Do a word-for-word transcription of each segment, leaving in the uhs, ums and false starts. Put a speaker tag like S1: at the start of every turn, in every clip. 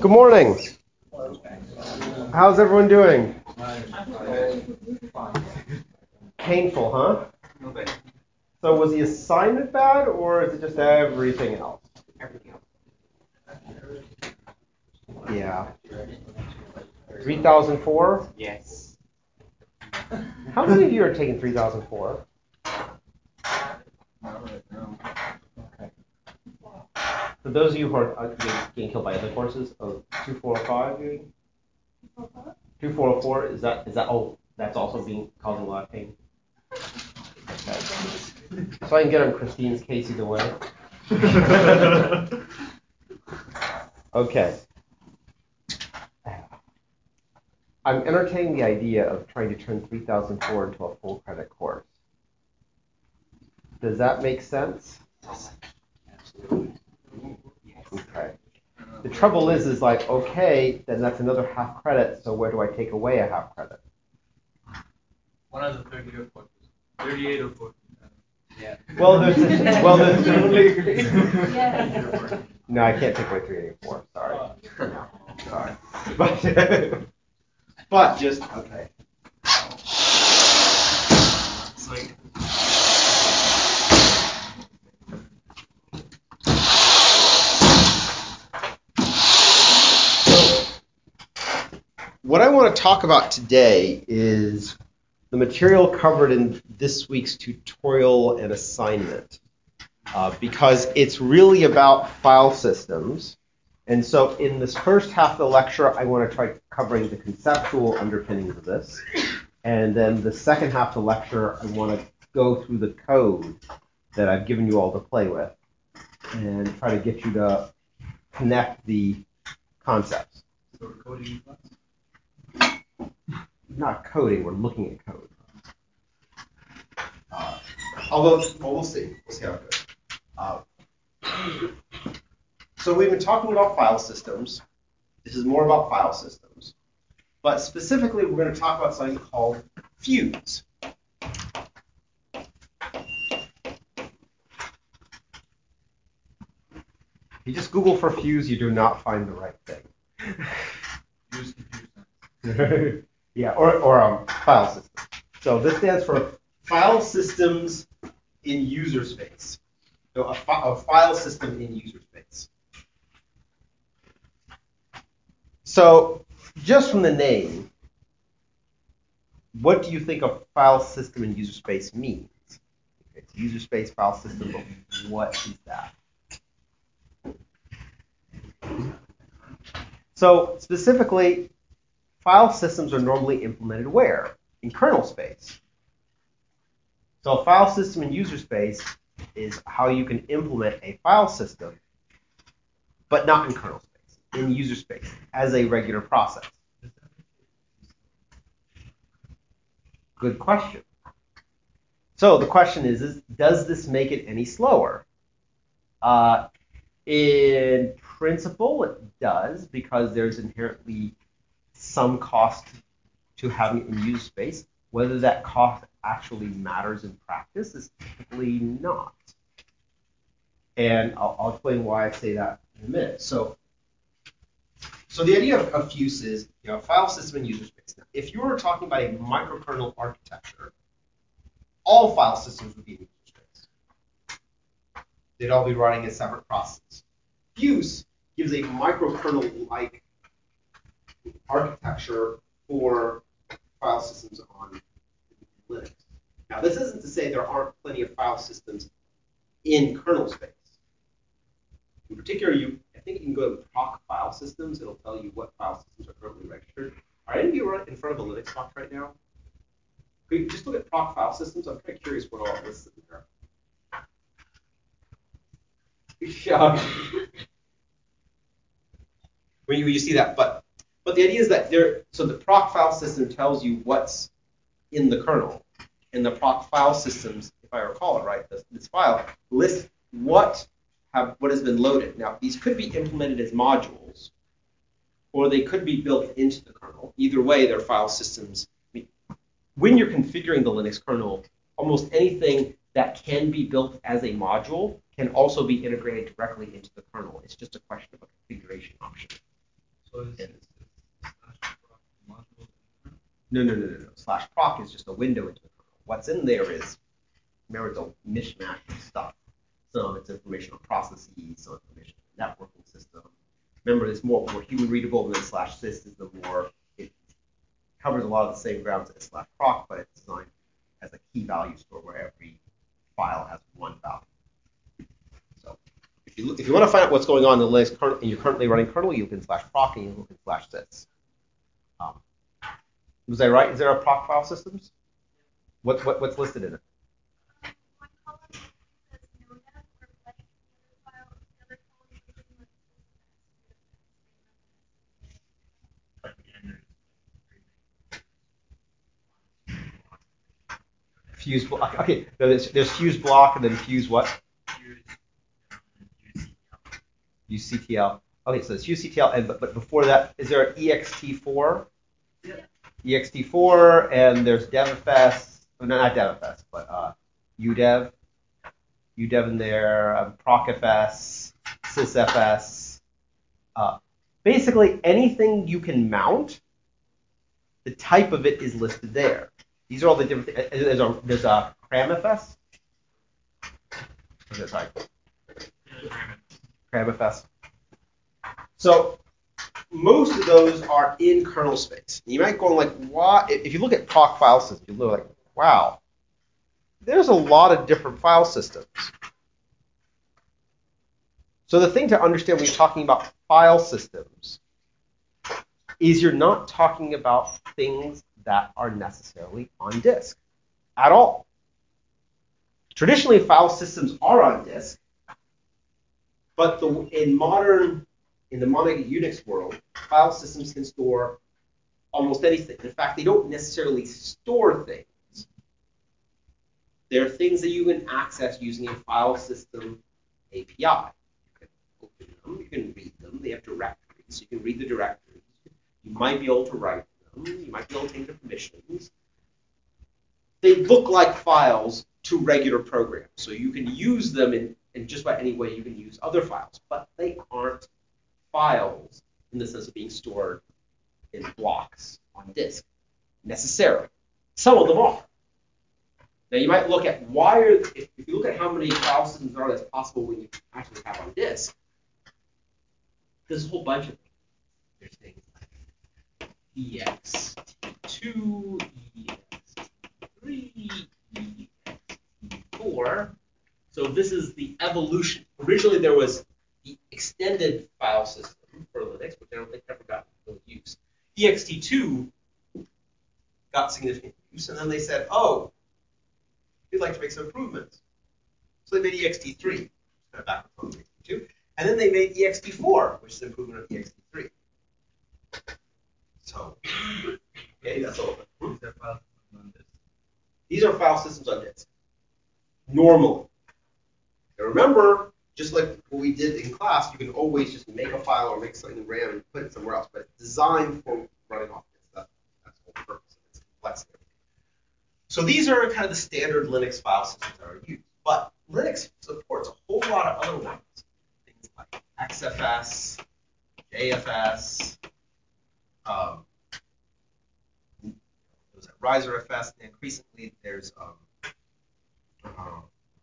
S1: Good morning. How's everyone doing? Painful, huh? So was the assignment bad, or is it just everything else? Everything else. Yeah. three thousand four?
S2: Yes.
S1: How many of you are taking three thousand four? Okay. For those of you who are getting killed by other courses, oh, two four oh five, two four oh four, is that, is that, oh, that's also being causing a lot of pain? Okay. So I can get on Christine's case either way. Okay. I'm entertaining the idea of trying to turn three thousand four into a full credit course. Does that make sense? Absolutely. Okay. The trouble is, is like, okay, then that's another half credit, so where do I take away a half credit?
S3: One of the thirty or forty. thirty-eight or forty.
S2: Yeah.
S1: Well, there's well, there's
S2: Yeah.
S1: No, I can't take away three eighty-four. Sorry. No, sorry. But but just okay. Sweet. What I want to talk about today is the material covered in this week's tutorial and assignment, uh, because it's really about file systems. And so in this first half of the lecture, I want to try covering the conceptual underpinnings of this. And then the second half of the lecture, I want to go through the code that I've given you all to play with and try to get you to connect the concepts.
S3: So we're coding in class?
S1: Not coding, we're looking at code. Uh, although, well, we'll see. We'll see how it goes. Uh, so we've been talking about file systems. This is more about file systems. But specifically, we're going to talk about something called Fuse. If you just Google for Fuse, you do not find the right thing.
S3: Use computer.
S1: Yeah, or, or um, file system. So this stands for File Systems in User Space. So a, fi- a file system in user space. So just from the name, what do you think a file system in user space means? It's user space file system, but what is that? So specifically, file systems are normally implemented where? In kernel space. So a file system in user space is how you can implement a file system, but not in kernel space, in user space, as a regular process. Good question. So the question is, is does this make it any slower? Uh, in principle, it does, because there's inherently some cost to having it in user space. Whether that cost actually matters in practice is typically not. And I'll, I'll explain why I say that in a minute. So, so the idea of, of Fuse is, you know, file system and user space. Now, if you were talking about a microkernel architecture, all file systems would be in user space. They'd all be running as separate processes. Fuse gives a microkernel-like architecture for file systems on Linux. Now, this isn't to say there aren't plenty of file systems in kernel space. In particular, you I think you can go to proc file systems. It'll tell you what file systems are currently registered. Are any of you in front of a Linux box right now? Could you just look at proc file systems? I'm kind of curious what all this is in there. Yeah. When you, you see that, but but the idea is that there. So the proc file system tells you what's in the kernel, and the proc file systems, if I recall it right, this, this file lists what have what has been loaded. Now these could be implemented as modules, or they could be built into the kernel. Either way, they're file systems. I mean, when you're configuring the Linux kernel, almost anything that can be built as a module can also be integrated directly into the kernel. It's just a question of a configuration option.
S3: So it's,
S1: And
S3: it's, it's slash proc module.
S1: no, no, no, no, no. Slash proc is just a window into the kernel. What's in there is, remember, it's a mishmash of stuff. Some of it's information on processes, some information on the networking system. Remember, it's more, more human readable, and then slash sys is the more, it covers a lot of the same grounds as slash proc, but it's designed as a key value store where every file has one value. So if you, if you want to find out what's going on in the Linux kernel, and you're currently running kernel, you look in slash proc and you look in slash sys. Um, was I right? Is there a proc file systems? What, what, what's listed in it? Fuse block. Okay, there's, there's fuse block and then fuse what? Use C T L. Okay, so it's use C T L, and but, but before that, is there an E X T four?
S3: Yeah.
S1: E X T four, and there's DevFS. Oh, no, not DevFS, but uh, U dev. U dev in there, um, ProcFS, SysFS. Uh, basically, anything you can mount, the type of it is listed there. These are all the different things. There's a, there's a CramFS. What's it, sorry? CramFS. So most of those are in kernel space. You might go like, why? If you look at proc file systems, you look like, wow, there's a lot of different file systems. So the thing to understand when you're talking about file systems is you're not talking about things that are necessarily on disk at all. Traditionally, file systems are on disk, but the, in modern, in the modern Unix world, file systems can store almost anything. In fact, they don't necessarily store things. They're things that you can access using a file system A P I. You can open them, you can read them. They have directories, so you can read the directories. You might be able to write them. You might be able to change the permissions. They look like files to regular programs, so you can use them in, in just about any way you can use other files, but they aren't files in the sense of being stored in blocks on disk, necessarily. Some of them are. Now you might look at why are, if, if you look at how many file systems are that's possible when you actually have on disk, there's a whole bunch of them. There's things like E X T two, E X T three, E X T four. So this is the evolution. Originally there was the extended file system for Linux, which I don't think ever got full use. E X T two got significant use, and then they said, oh, we'd like to make some improvements. So they made E X T three, kind of back from E X T two, and then they made E X T four, which is an improvement of E X T three. So, okay, that's all. These are file systems on disk. Normally. Now remember, just like what we did in class, you can always just make a file or make something in RAM and put it somewhere else, but it's designed for running off disk. That, that's the whole purpose. It's complexity. So these are kind of the standard Linux file systems that are used. But Linux supports a whole lot of other ones. Things like X F S, J F S, um, there's Riser F S, and increasingly there's um, uh,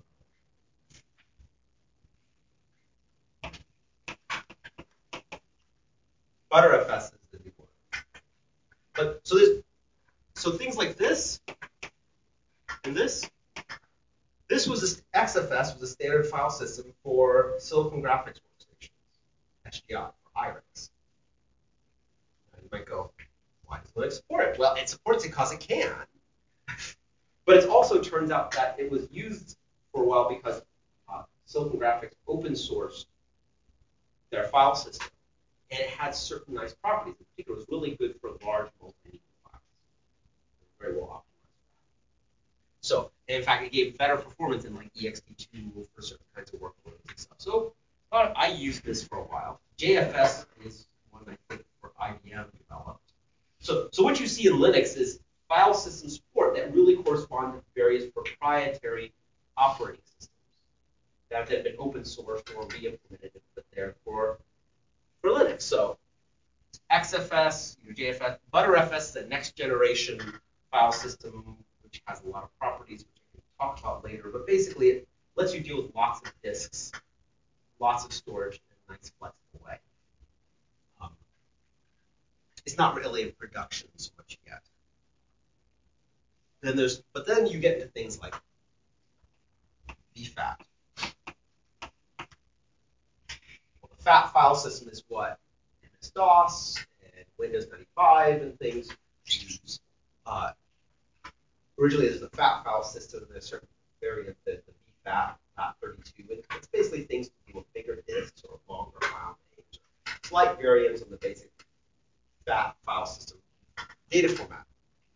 S1: Btrfs is the new one. But so there's so things like this and this. This was a, X F S was a standard file system for Silicon Graphics workstations, H D I, or IRIX. And you might go, why does Linux support it? Well, it supports it because it can. But it also turns out that it was used for a while because uh, Silicon Graphics open sourced their file system, and it had certain nice properties. In particular, it was really good for large multimedia files. Very well optimized. So, and in fact, it gave better performance than like E X T two for certain kinds of workloads and stuff. So, uh, I used this for a while. J F S is one I think for I B M developed. So, so what you see in Linux is file system support that really correspond to various proprietary operating systems that have been open sourced or re-implemented and put there for, for Linux. So X F S, your J F S, ButterFS is the next generation file system, which has a lot of properties, which we can talk about later. But basically, it lets you deal with lots of disks, lots of storage in a nice, flexible way. Um, it's not really in production so much yet. Then there's, but then you get into things like V FAT. Well, the FAT file system is what M S DOS and Windows ninety-five and things use. Uh, originally, there's the FAT file system. There's a certain variant, the, the V FAT, FAT thirty-two. And it's basically things to do with bigger disks or longer file names, or slight variants on the basic FAT file system data format.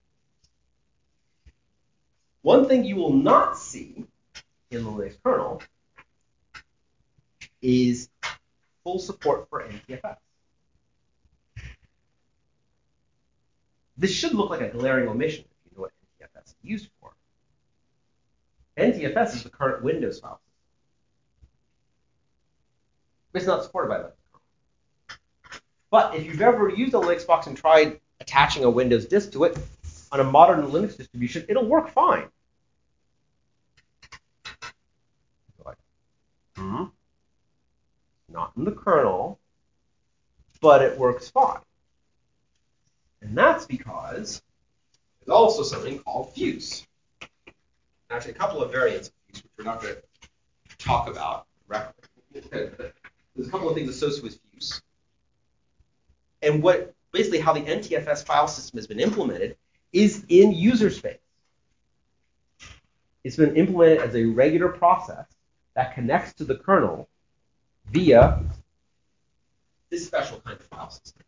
S1: One thing you will not see in the Linux kernel is full support for N T F S. This should look like a glaring omission if you know what N T F S is used for. N T F S is the current Windows file system. It's not supported by Linux kernel. But if you've ever used a Linux box and tried attaching a Windows disk to it on a modern Linux distribution, it'll work fine. Hmm? Not in the kernel, but it works fine. And that's because there's also something called Fuse. Actually, a couple of variants of Fuse, which we're not going to talk about directly. There's a couple of things associated with Fuse. And what basically how the N T F S file system has been implemented is in user space. It's been implemented as a regular process that connects to the kernel via this special kind of file system.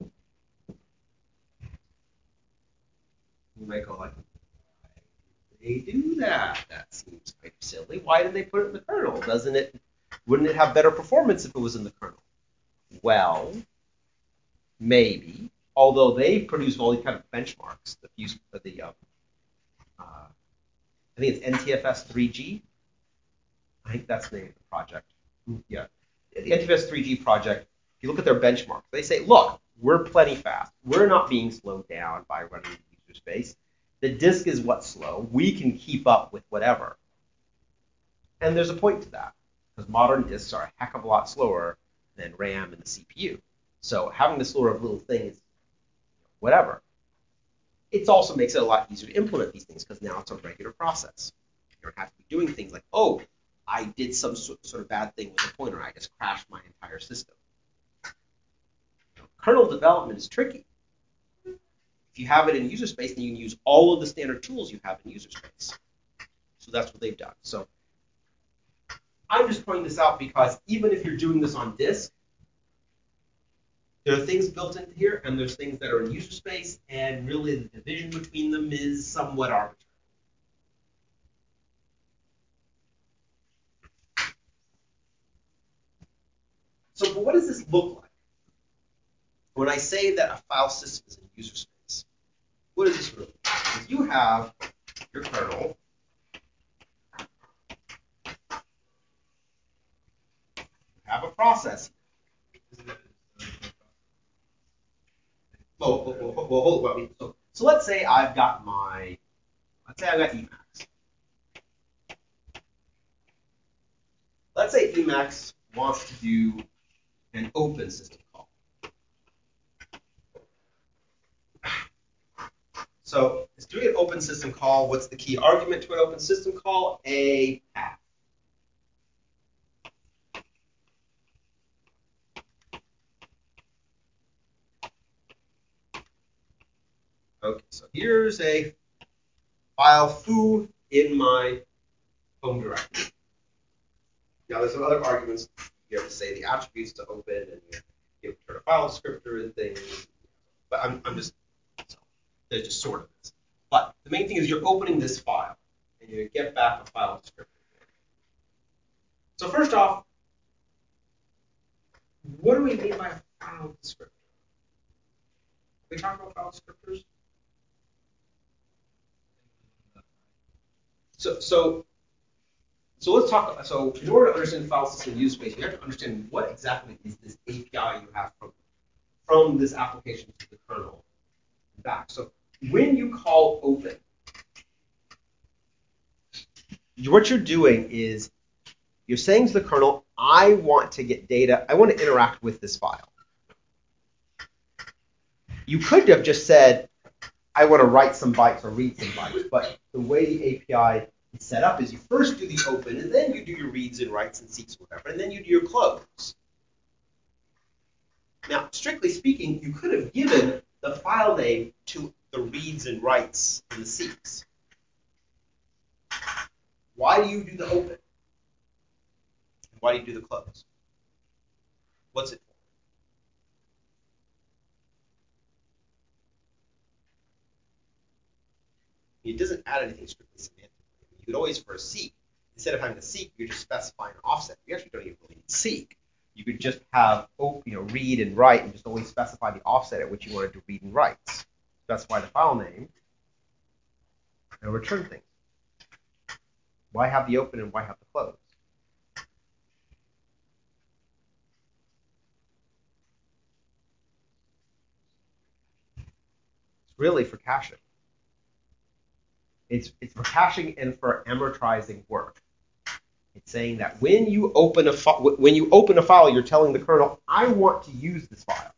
S1: You might go like, why did they do that? That seems quite silly. Why did they put it in the kernel? Doesn't it? Wouldn't it have better performance if it was in the kernel? Well, maybe. Although they produce all these kind of benchmarks. The Fuse, the uh, uh, I think it's N T F S three G. I think that's the name of the project. Yeah, the N T F S three G project. If you look at their benchmarks, they say, look, we're plenty fast. We're not being slowed down by running user space. The disk is what's slow. We can keep up with whatever. And there's a point to that, because modern disks are a heck of a lot slower than RAM and the C P U. So having this sort of little thing is whatever. It also makes it a lot easier to implement these things, because now it's a regular process. You don't have to be doing things like, oh, I did some sort of bad thing with the pointer. I just crashed my entire system. Kernel development is tricky. If you have it in user space, then you can use all of the standard tools you have in user space. So that's what they've done. So I'm just pointing this out because even if you're doing this on disk, there are things built into here, and there's things that are in user space, and really the division between them is somewhat arbitrary. So but what does this look like? When I say that a file system is in user space, what does this really mean? Because you have your kernel, you have a process. Well, well, well, well, hold on. So, so let's say I've got my, let's say I've got Emacs. Let's say Emacs wants to do an open system call. So it's doing an open system call. What's the key argument to an open system call? A path. Okay, so here's a file foo in my home directory. Now there's some other arguments. You have to say the attributes to open, and you, you have to turn a file descriptor and things. But I'm, I'm just, so there's just sort of this. But the main thing is you're opening this file, and you get back a file descriptor. So first off, what do we mean by file descriptor? Are we talking about file descriptors? So, so, so let's talk. So, in order to understand file system use space, you have to understand what exactly is this A P I you have from from this application to the kernel back. So when you call open, what you're doing is you're saying to the kernel, I want to get data, I want to interact with this file. You could have just said, I want to write some bytes or read some bytes, but the way the A P I is set up is you first do the open, and then you do your reads and writes and seeks, whatever, and then you do your close. Now, strictly speaking, you could have given the file name to the reads and writes and the seeks. Why do you do the open? Why do you do the close? What's it for? It doesn't add anything strictly semantically. You could always, for a seek, instead of having a seek, you just specify an offset. You actually don't even really need seek. You could just have, oh, you know, read and write, and just always specify the offset at which you wanted to read and write. Specify the file name, and return things. Why have the open and why have the close? It's really for caching. It's, it's for caching and for amortizing work. It's saying that when you open a fi- when you open a file, you're telling the kernel, I want to use this file.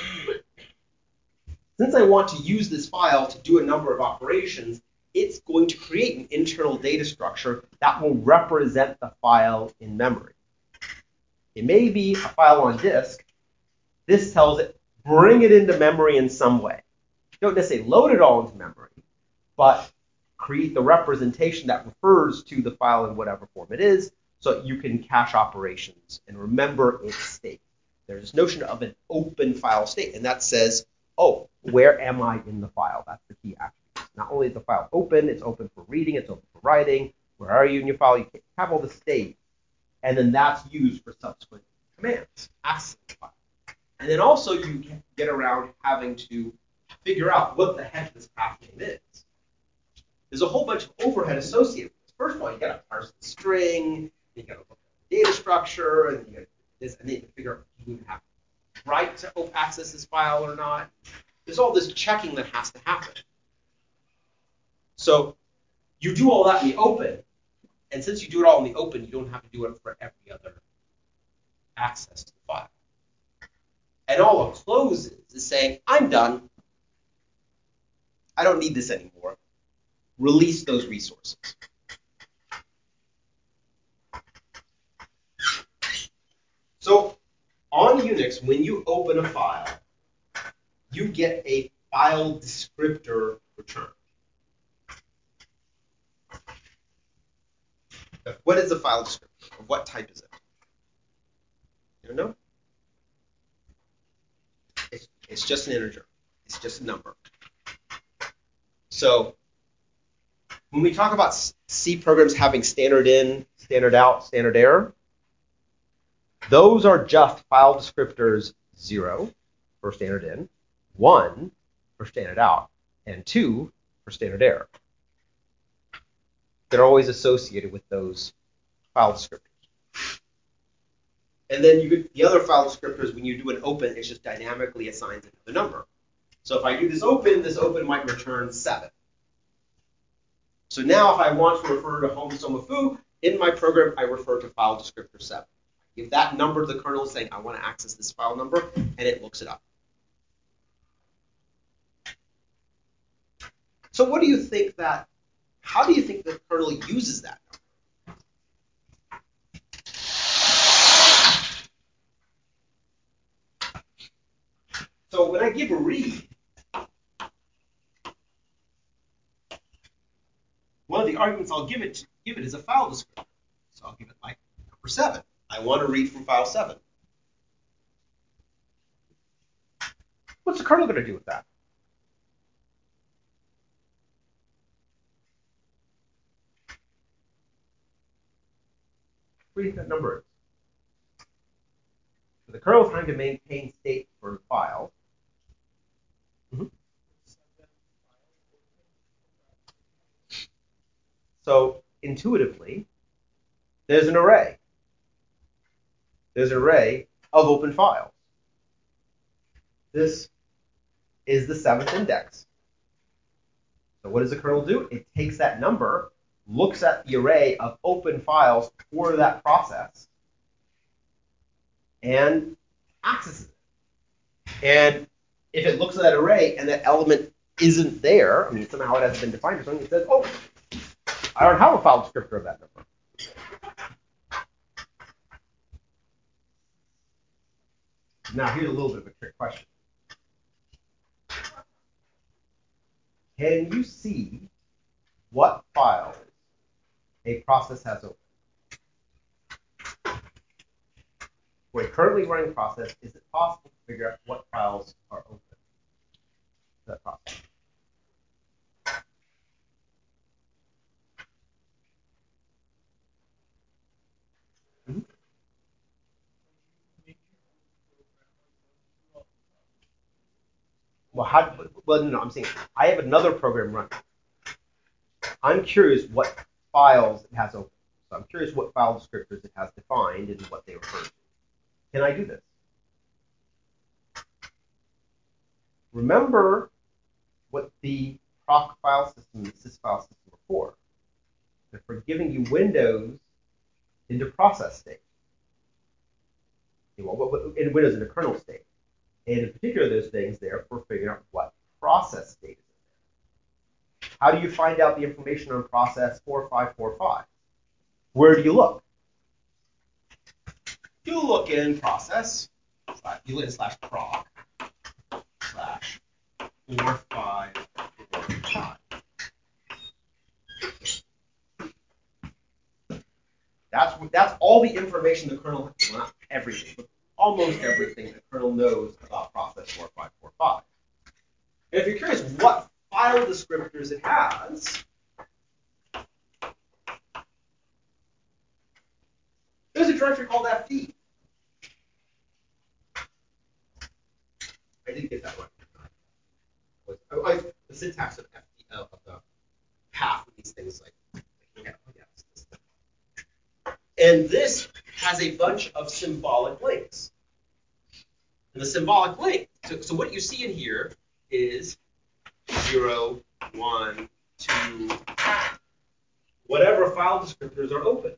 S1: Since I want to use this file to do a number of operations, it's going to create an internal data structure that will represent the file in memory. It may be a file on disk. This tells it, bring it into memory in some way. Don't necessarily load it all into memory, but create the representation that refers to the file in whatever form it is, so you can cache operations and remember its state. There's this notion of an open file state, and that says, oh, where am I in the file? That's the key attribute. Not only is the file open, it's open for reading, it's open for writing. Where are you in your file? You have all the state, and then that's used for subsequent commands, access the file. And then also you can get around having to figure out what the heck this path name is. There's a whole bunch of overhead associated with this. First of all, you got to parse the string, you got to look at the data structure, and you got this, and then you can figure out if you even have right to access this file or not. There's all this checking that has to happen. So you do all that in the open, and since you do it all in the open, you don't have to do it for every other access to the file. And all it closes is saying, I'm done. I don't need this anymore. Release those resources. So on Unix, when you open a file, you get a file descriptor return. What is a file descriptor? What type is it? You don't know? It's, it's just an integer. It's just a number. So when we talk about C programs having standard in, standard out, standard error, those are just file descriptors zero for standard in, one for standard out, and two for standard error. They're always associated with those file descriptors. And then you get the other file descriptors, when you do an open, it just dynamically assigns another number. So if I do this open, this open might return seven. So now if I want to refer to home soma foo, in my program, I refer to file descriptor seven. Give that number to the kernel saying, I want to access this file number, and it looks it up. So what do you think that, how do you think the kernel uses that number? So when I give a read, one of the arguments I'll give it, give it is a file descriptor. So I'll give it like number seven. I want to read from file seven. What's the kernel going to do with that? What do you think that number is? So the kernel is trying to maintain state for the file. Mm-hmm. So intuitively, there's an array. There's an array of open files. This is the seventh index. So what does the kernel do? It takes that number, looks at the array of open files for that process, and accesses it. And if it looks at that array and that element isn't there, I mean, somehow it hasn't been defined or something, it says, oh, I don't have a file descriptor of that number. Now, here's a little bit of a trick question. Can you see what files a process has open? For a currently running process, is it possible to figure out what files are open to that process? Mm-hmm. Well, how? Well, no, no, I'm saying I have another program running. I'm curious what files it has open. So I'm curious what file descriptors it has defined and what they refer to. Can I do this? Remember what the proc file system and the sys file system are for. They're for giving you windows into process state. In Windows in a kernel state. And in particular, those things there for figuring out what process state is in there. How do you find out the information on process four five four five? Where do you look? You look in process, slash, you look in slash proc, slash four five four five. That's, that's all the information the kernel, well, not everything, but almost everything the kernel knows about process four five four five. And if you're curious what file descriptors it has, there's a directory called F D. I did get that right. I, I, the syntax of F D, uh, of the path of these things, like, yeah, yeah. And this has a bunch of symbolic links. And the symbolic link, so, so what you see in here is zero, one, two, whatever file descriptors are open.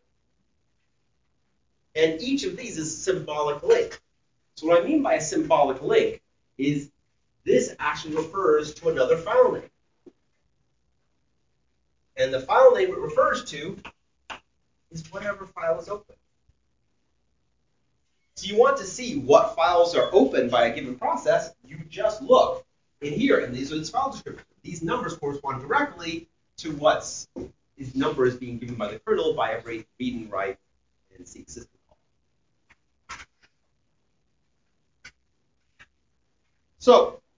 S1: And each of these is a symbolic link. So what I mean by a symbolic link is this actually refers to another file name. And the file name it refers to is whatever file is open. So you want to see what files are open by a given process, you just look in here, and these are the file descriptors. These numbers correspond directly to what these numbers being given by the kernel by every read and write and seek system call. So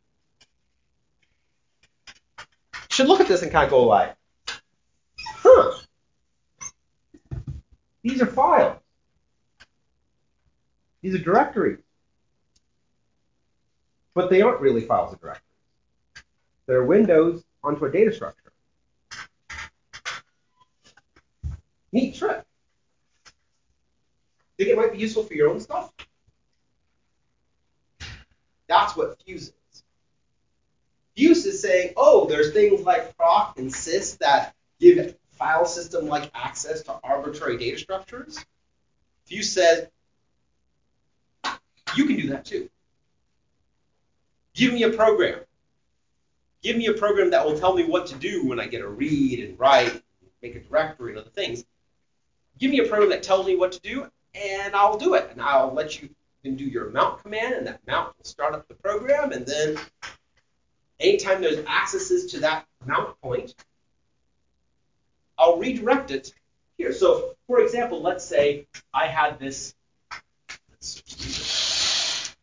S1: you should look at this and kind of go like, huh, these are files. These are directories. But they aren't really files or directories. They're windows onto a data structure. Neat trick. Think it might be useful for your own stuff? That's what Fuse is. Fuse is saying, oh, there's things like proc and sys that give file system-like access to arbitrary data structures. Fuse says, you can do that too. Give me a program. Give me a program that will tell me what to do when I get a read and write, make a directory and other things. Give me a program that tells me what to do, and I'll do it. And I'll let you then do your mount command, and that mount will start up the program. And then anytime there's accesses to that mount point, I'll redirect it here. So, for example, let's say I had this. Let's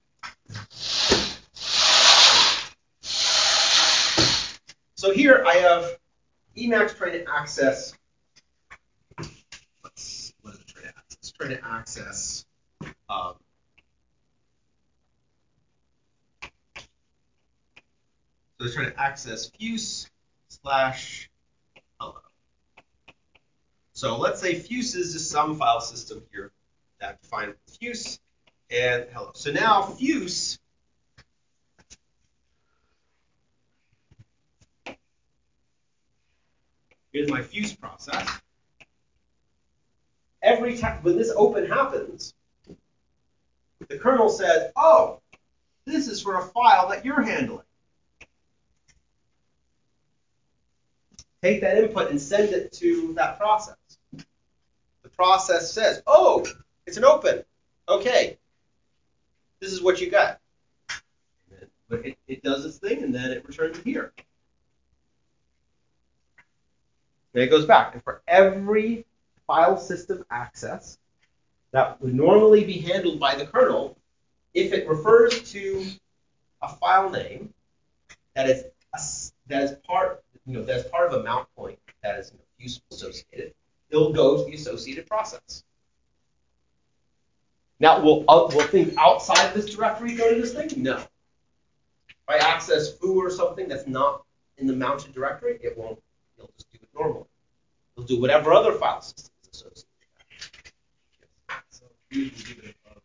S1: So here I have Emacs trying to access. Let's, what is it trying to access? It's trying to access. Um, so it's trying to access Fuse slash hello. So let's say Fuse is just some file system here that defines Fuse and hello. So now Fuse Here's my fuse process. Every time when this open happens, the kernel says, oh, this is for a file that you're handling. Take that input and send it to that process. The process says, oh, it's an open. Okay, this is what you got. But it, it does its thing, and then it returns it here. And it goes back. And for every file system access that would normally be handled by the kernel, if it refers to a file name that is a, that is part you know that is part of a mount point that is you know, useful associated, it'll go to the associated process. Now, will uh, will things outside this directory go to this thing? No. If I access foo or something that's not in the mounted directory, it won't. It'll just do it normally. It'll do whatever other file system is associated.
S3: So you can give it a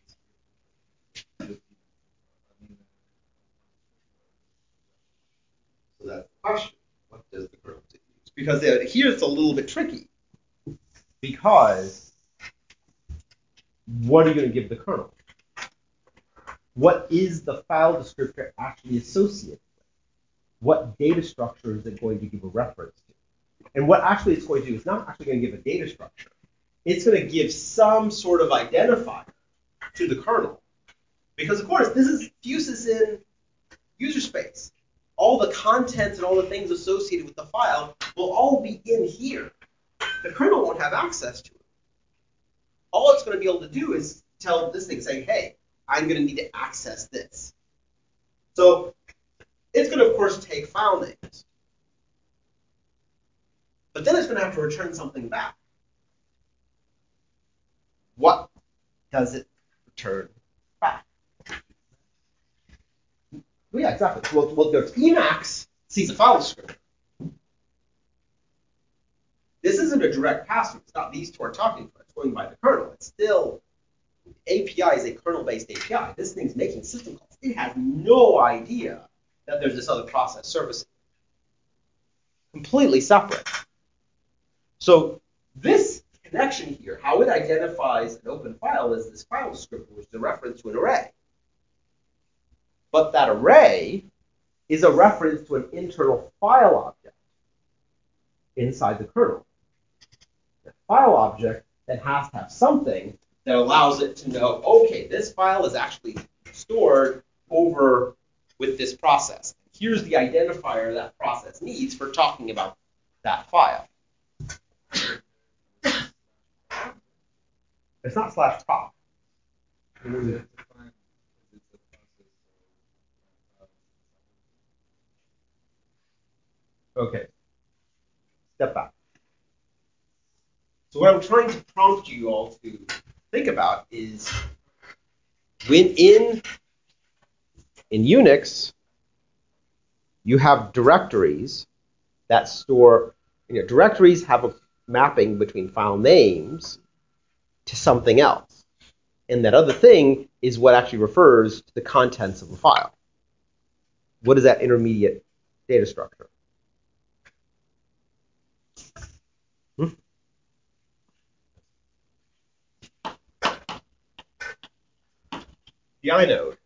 S1: So that's the question. What does the kernel use? Because here it's a little bit tricky. Because what are you going to give the kernel? What is the file descriptor actually associated with? What data structure is it going to give a reference to? And what actually it's going to do is not actually going to give a data structure. It's going to give some sort of identifier to the kernel. Because, of course, this is Fuse is in user space. All the contents and all the things associated with the file will all be in here. The kernel won't have access to it. All it's going to be able to do is tell this thing, saying, hey, I'm going to need to access this. So it's going to, of course, take file names. But then it's going to have to return something back. What does it return back? Well, yeah, exactly. Well, well Emacs sees a file descriptor. This isn't a direct pass-through. It's not these two are talking to it. It's going by the kernel. It's still, A P I is a kernel-based A P I. This thing's making system calls. It has no idea that there's this other process servicing. Completely separate. So this connection here, how it identifies an open file is this file descriptor, which is a reference to an array. But that array is a reference to an internal file object inside the kernel. A file object that has to have something that allows it to know, okay, this file is actually stored over with this process. Here's the identifier that process needs for talking about that file. It's not slash prop. Okay. Step back. So what I'm trying to prompt you all to think about is when in, in Unix, you have directories that store, you know, directories have a mapping between file names to something else. And that other thing is what actually refers to the contents of the file. What is that intermediate data structure? Hmm? The inode.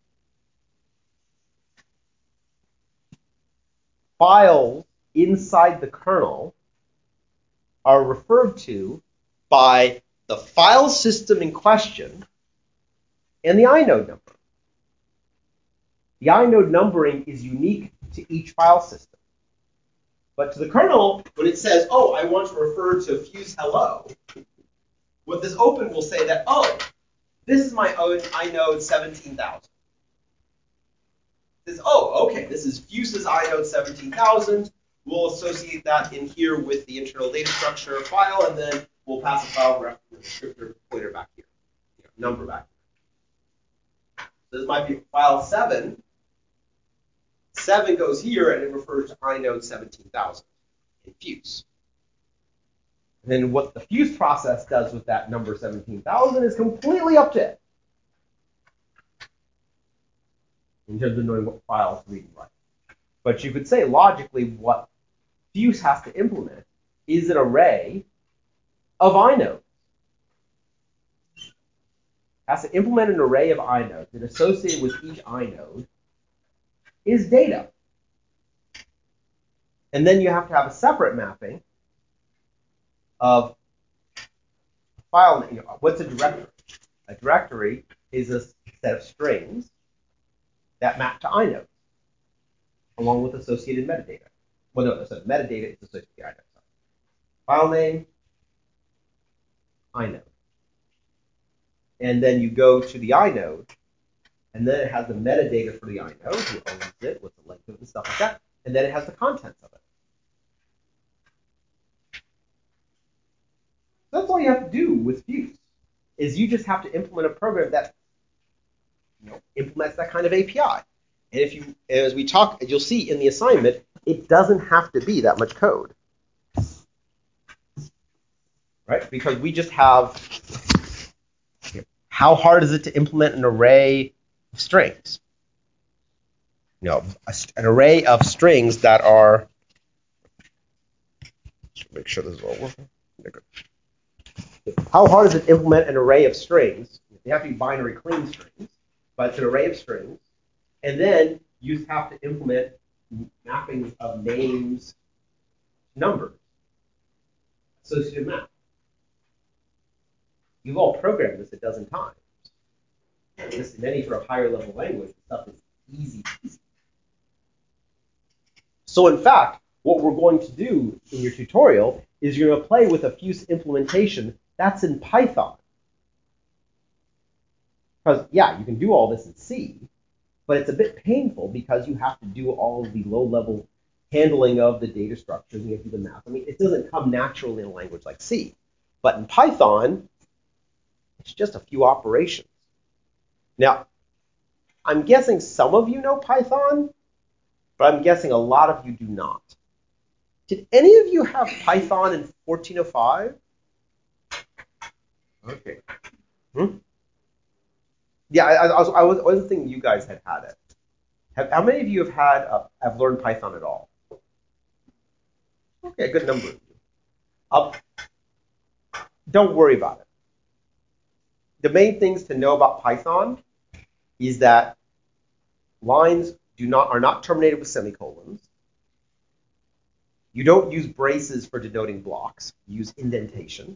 S1: Files inside the kernel are referred to by the file system in question and the inode number. The inode numbering is unique to each file system. But to the kernel, when it says, oh, I want to refer to Fuse hello, what this open will say that, oh, this is my own inode seventeen thousand. It says, oh, okay, this is Fuse's inode seventeen thousand. We'll associate that in here with the internal data structure file, and then we'll pass a file reference descriptor pointer back here, you know, number back here. So this might be file seven. seven goes here, and it refers to inode seventeen thousand in Fuse. And then what the Fuse process does with that number seventeen thousand is completely up to it in terms of knowing what files to read and write. But you could say logically what Fuse has to implement is an array of inodes. Has to implement an array of inodes, and associated with each inode is data. And then you have to have a separate mapping of file name. What's a directory? A directory is a set of strings that map to inodes, along with associated metadata. Well, no, so metadata is associated with the inode. File name, inode. And then you go to the inode, and then it has the metadata for the inode, who owns it, what's the length of it, and stuff like that. And then it has the contents of it. That's all you have to do with Fuse, is you just have to implement a program that, you know, implements that kind of A P I. And if you, as we talk, you'll see in the assignment, it doesn't have to be that much code, right? Because we just have, how hard is it to implement an array of strings? You know, a, an array of strings that are, make sure this is all working. How hard is it to implement an array of strings? They have to be binary clean strings, but it's an array of strings. And then you have to implement mappings of names, numbers, associated map. You've all programmed this a dozen times. And this, in any sort of higher level language, stuff is easy. So in fact, what we're going to do in your tutorial is you're going to play with a Fuse implementation that's in Python. Because, yeah, you can do all this in C, but it's a bit painful because you have to do all of the low-level handling of the data structures and you have to do the math. I mean, it doesn't come naturally in a language like C. But in Python, it's just a few operations. Now, I'm guessing some of you know Python, but I'm guessing a lot of you do not. Did any of you have Python in fourteen oh five? Okay. Hmm? Yeah, I, I, was, I, was, I wasn't thinking you guys had had it. Have, how many of you have had uh, have learned Python at all? Okay, a good number of you. Uh, don't worry about it. The main things to know about Python is that lines do not are not terminated with semicolons. You don't use braces for denoting blocks. You use indentation.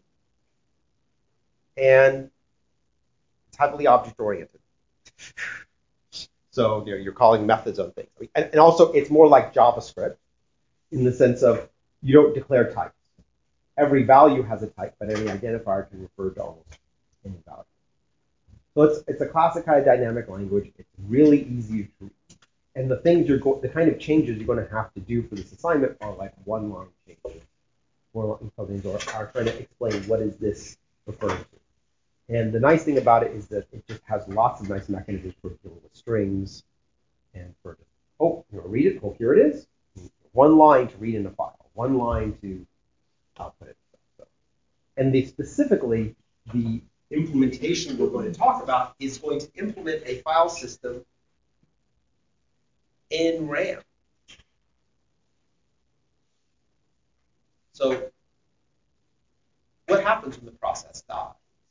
S1: And it's heavily object-oriented. So you know, you're calling methods on things. And, and also, it's more like JavaScript in the sense of you don't declare types. Every value has a type, but any identifier can refer to almost any value. So it's, it's a classic kind of dynamic language. It's really easy to read. And the things you're go- the kind of changes you're going to have to do for this assignment are like one-line changes, or things are, are trying to explain what is this referring to. And the nice thing about it is that it just has lots of nice mechanisms for dealing with strings and for oh, you want to read it? Oh, here it is. One line to read in a file. One line to output it. So, and the, specifically, the implementation we're going to talk about is going to implement a file system in RAM. So what happens when the process dies?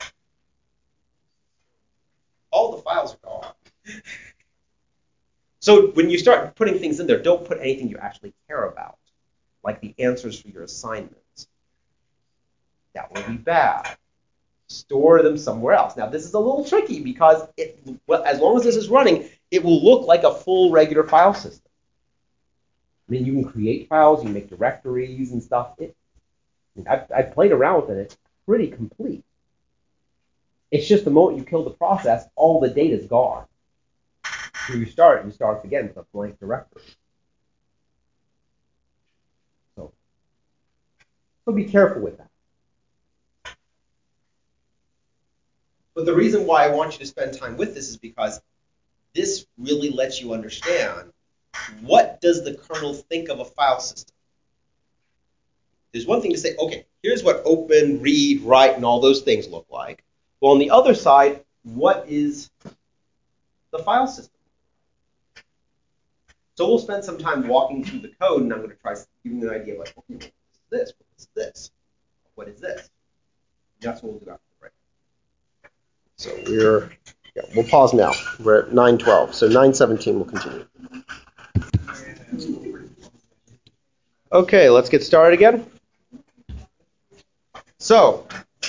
S1: All the files are gone. So when you start putting things in there, don't put anything you actually care about, like the answers for your assignments. That will be bad. Store them somewhere else. Now, this is a little tricky because it, well, as long as this is running, it will look like a full regular file system. I mean, you can create files, you can make directories and stuff. It, I mean, I've, I've played around with it. It's pretty complete. It's just the moment you kill the process, all the data is gone. So you start, you start again with a blank directory. So, so be careful with that. But the reason why I want you to spend time with this is because this really lets you understand what does the kernel think of a file system. There's one thing to say, okay, here's what open, read, write, and all those things look like. Well, on the other side, what is the file system? So we'll spend some time walking through the code, and I'm going to try to give you an idea of like, okay, what is this? What is It's this. What is this? That's what we'll do after the break. So we're, yeah, we'll pause now. We're at nine twelve. So nine seventeen we'll continue. Okay, let's get started again. So,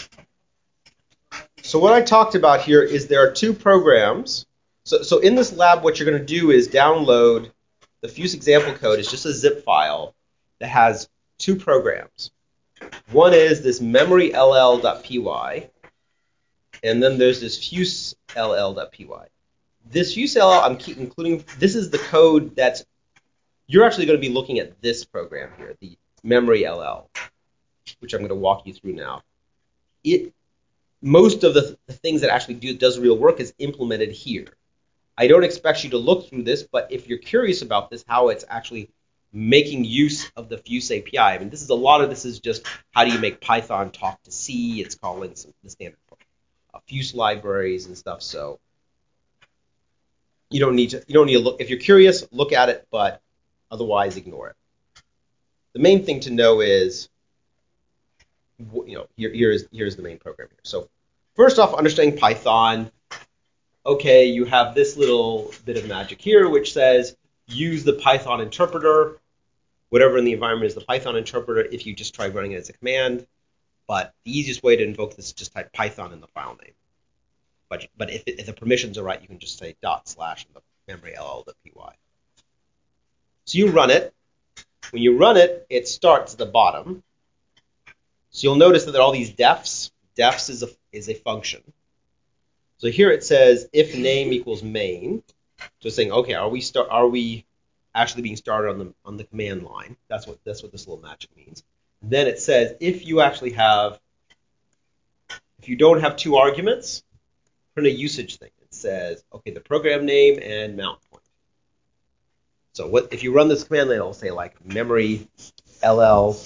S1: so what I talked about here is there are two programs. So, so in this lab, what you're going to do is download the Fuse example code. It's just a zip file that has two programs. One is this memoryll.py, and then there's this fusell.py. This fusell, I'm keep including, this is the code that's, you're actually going to be looking at this program here, the memoryll, which I'm going to walk you through now. It, most of the, the things that actually do does real work is implemented here. I don't expect you to look through this, but if you're curious about this, how it's actually making use of the Fuse A P I. I mean, this is a lot of this is just how do you make Python talk to C? It's calling some the standard uh, Fuse libraries and stuff. So you don't need to you don't need to look. If you're curious, look at it, but otherwise ignore it. The main thing to know is, you know, here, here's here's the main program here. So first off, understanding Python. Okay, you have this little bit of magic here, which says use the Python interpreter, whatever in the environment is the Python interpreter, if you just try running it as a command. But the easiest way to invoke this is just type Python in the file name. But but if, it, if the permissions are right, you can just say dot slash in the memoryll.py. So you run it. When you run it, it starts at the bottom. So you'll notice that there are all these defs. Defs is a is a function. So here it says if name equals main, just saying, okay, are we start are we actually being started on the on the command line? That's what that's what this little magic means. And then it says if you actually have if you don't have two arguments, print a usage thing. It says, okay, the program name and mount point. So what if you run this command line, it'll say like memory ll,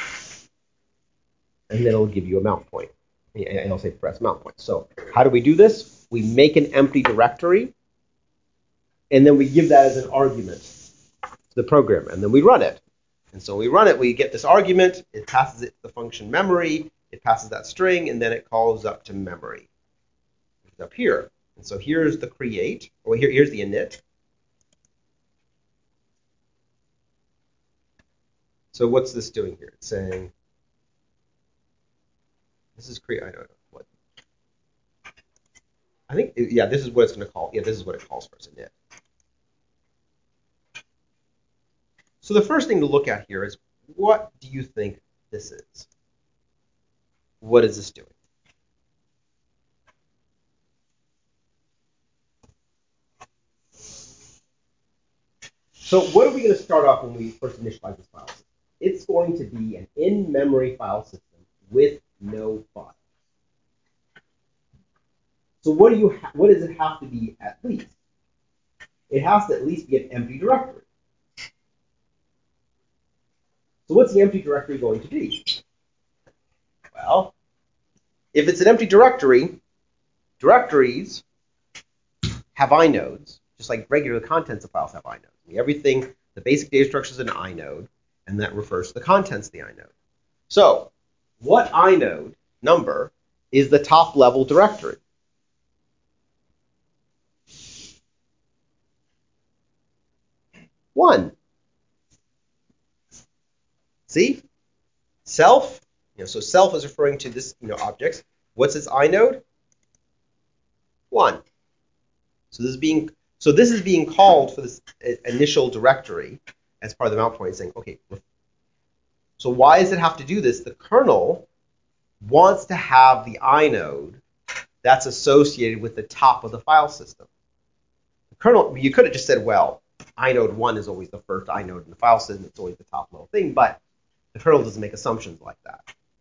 S1: and then it'll give you a mount point. And it'll say press mount point. So how do we do this? We make an empty directory, and then we give that as an argument to the program, and then we run it. And so we run it, we get this argument, it passes it to the function memory, it passes that string, and then it calls up to memory. It's up here. And so here's the create, or here, here's the init. So what's this doing here? It's saying, this is create, I don't know what. I think, yeah, this is what it's going to call. Yeah, this is what it calls first, init. So the first thing to look at here is, what do you think this is? What is this doing? So what are we going to start off when we first initialize this file system? It's going to be an in-memory file system with no file. So what do you what does it have to be at least? It has to at least be an empty directory. So what's the empty directory going to be? Well, if it's an empty directory, directories have inodes, just like regular contents of files have inodes. I mean, everything, the basic data structure is an inode, and that refers to the contents of the inode. So what inode number is the top level directory? One. See? Self, you know, so self is referring to this, you know, objects. What's its inode? One. So this is being so this is being called for this initial directory as part of the mount point, saying, okay, so why does it have to do this? The kernel wants to have the inode that's associated with the top of the file system. The kernel, you could have just said, well, inode one is always the first inode in the file system, it's always the top level thing, but the kernel doesn't make assumptions like that.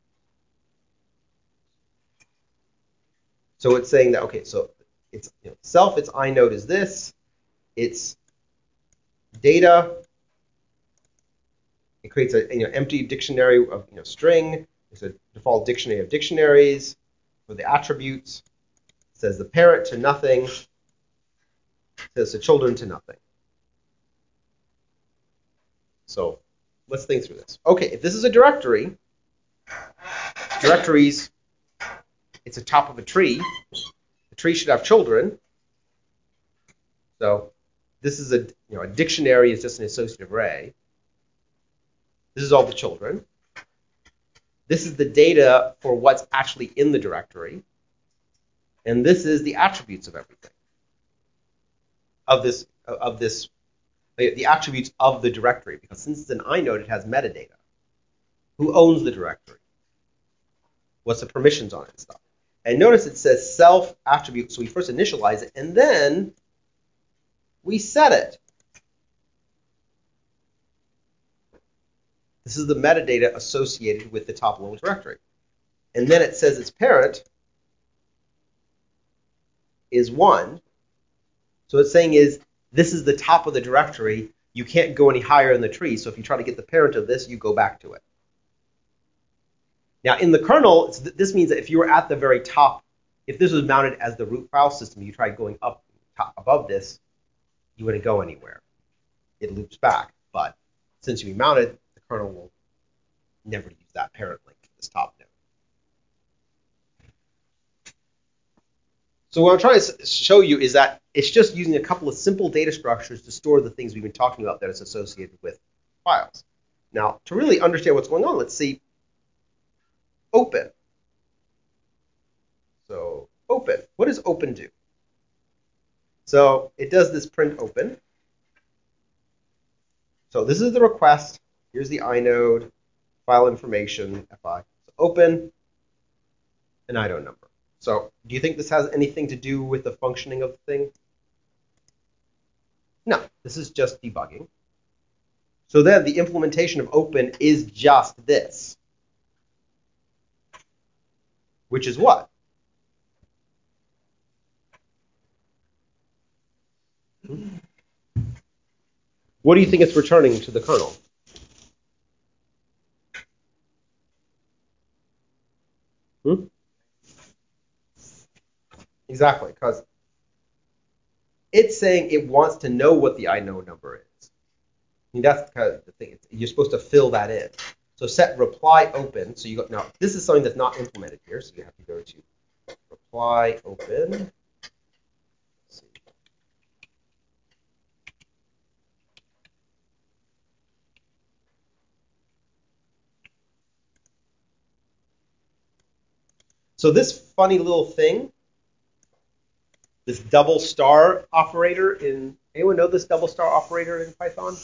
S1: So it's saying that, okay, so it's, you know, self, its inode is this, it's data, it creates a, you know, empty dictionary of, you know, string, it's a default dictionary of dictionaries for the attributes, it says the parent to nothing, it says the children to nothing. So let's think through this. Okay, if this is a directory, directories, it's a top of a tree. The tree should have children. So this is a, you know, a dictionary is just an associative array. This is all the children. This is the data for what's actually in the directory. And this is the attributes of everything. Of this, of this, the attributes of the directory. Because since it's an inode, it has metadata. Who owns the directory? What's the permissions on it and stuff? And notice it says self attribute. So we first initialize it, and then we set it. This is the metadata associated with the top level directory. And then it says its parent is one. So it's saying is, this is the top of the directory. You can't go any higher in the tree. So if you try to get the parent of this, you go back to it. Now, in the kernel, it's, this means that if you were at the very top, if this was mounted as the root file system, you tried going up top, above this, you wouldn't go anywhere. It loops back. But since you mounted, the kernel will never use that parent link to this top node. So what I'm trying to show you is that it's just using a couple of simple data structures to store the things we've been talking about that is associated with files. Now, to really understand what's going on, let's see open. So open. What does open do? So it does this print open. So this is the request. Here's the inode, file information, fi. So open an I D O number. So do you think this has anything to do with the functioning of the thing? No, this is just debugging. So then the implementation of open is just this. Which is what? Hmm? What do you think it's returning to the kernel? Hmm? Exactly, because it's saying it wants to know what the I N O number is. I mean, that's kind of the thing. You're supposed to fill that in. So set reply open. So you go now. This is something that's not implemented here. So you have to go to reply open. Let's see. So this funny little thing, this double star operator in, anyone know this double star operator in Python?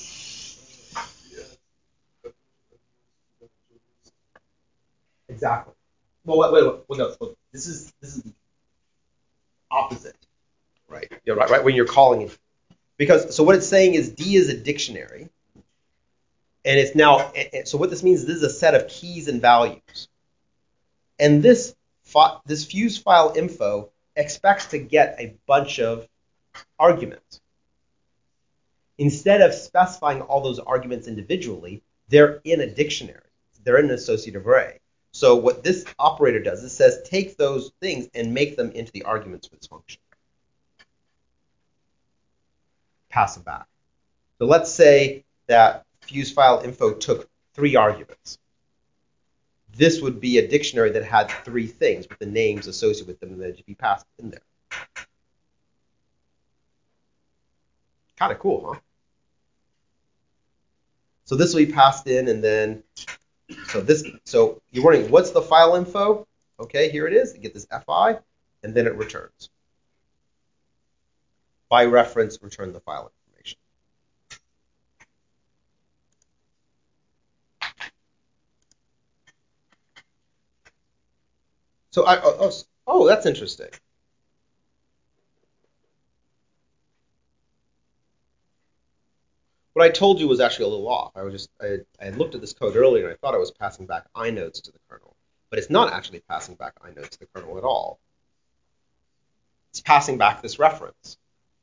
S1: Exactly. Well, wait, wait, wait, no, no, this is this is the opposite, right? Yeah, right, right. When you're calling it, because so what it's saying is D is a dictionary, and it's now. So what this means is this is a set of keys and values, and this fi- this fuse file info expects to get a bunch of arguments. Instead of specifying all those arguments individually, they're in a dictionary. They're in an associative array. So what this operator does is says, take those things and make them into the arguments for this function. Pass them back. So let's say that fuse file info took three arguments. This would be a dictionary that had three things with the names associated with them that should be passed in there. Kind of cool, huh? So this will be passed in, and then so this so you're wondering what's the file info? Okay, here it is. You get this fi, and then it returns. By reference, return the file information. So I oh, oh that's interesting. What I told you was actually a little off. I was just I, I had looked at this code earlier and I thought I was passing back inodes to the kernel, but it's not actually passing back inodes to the kernel at all. It's passing back this reference.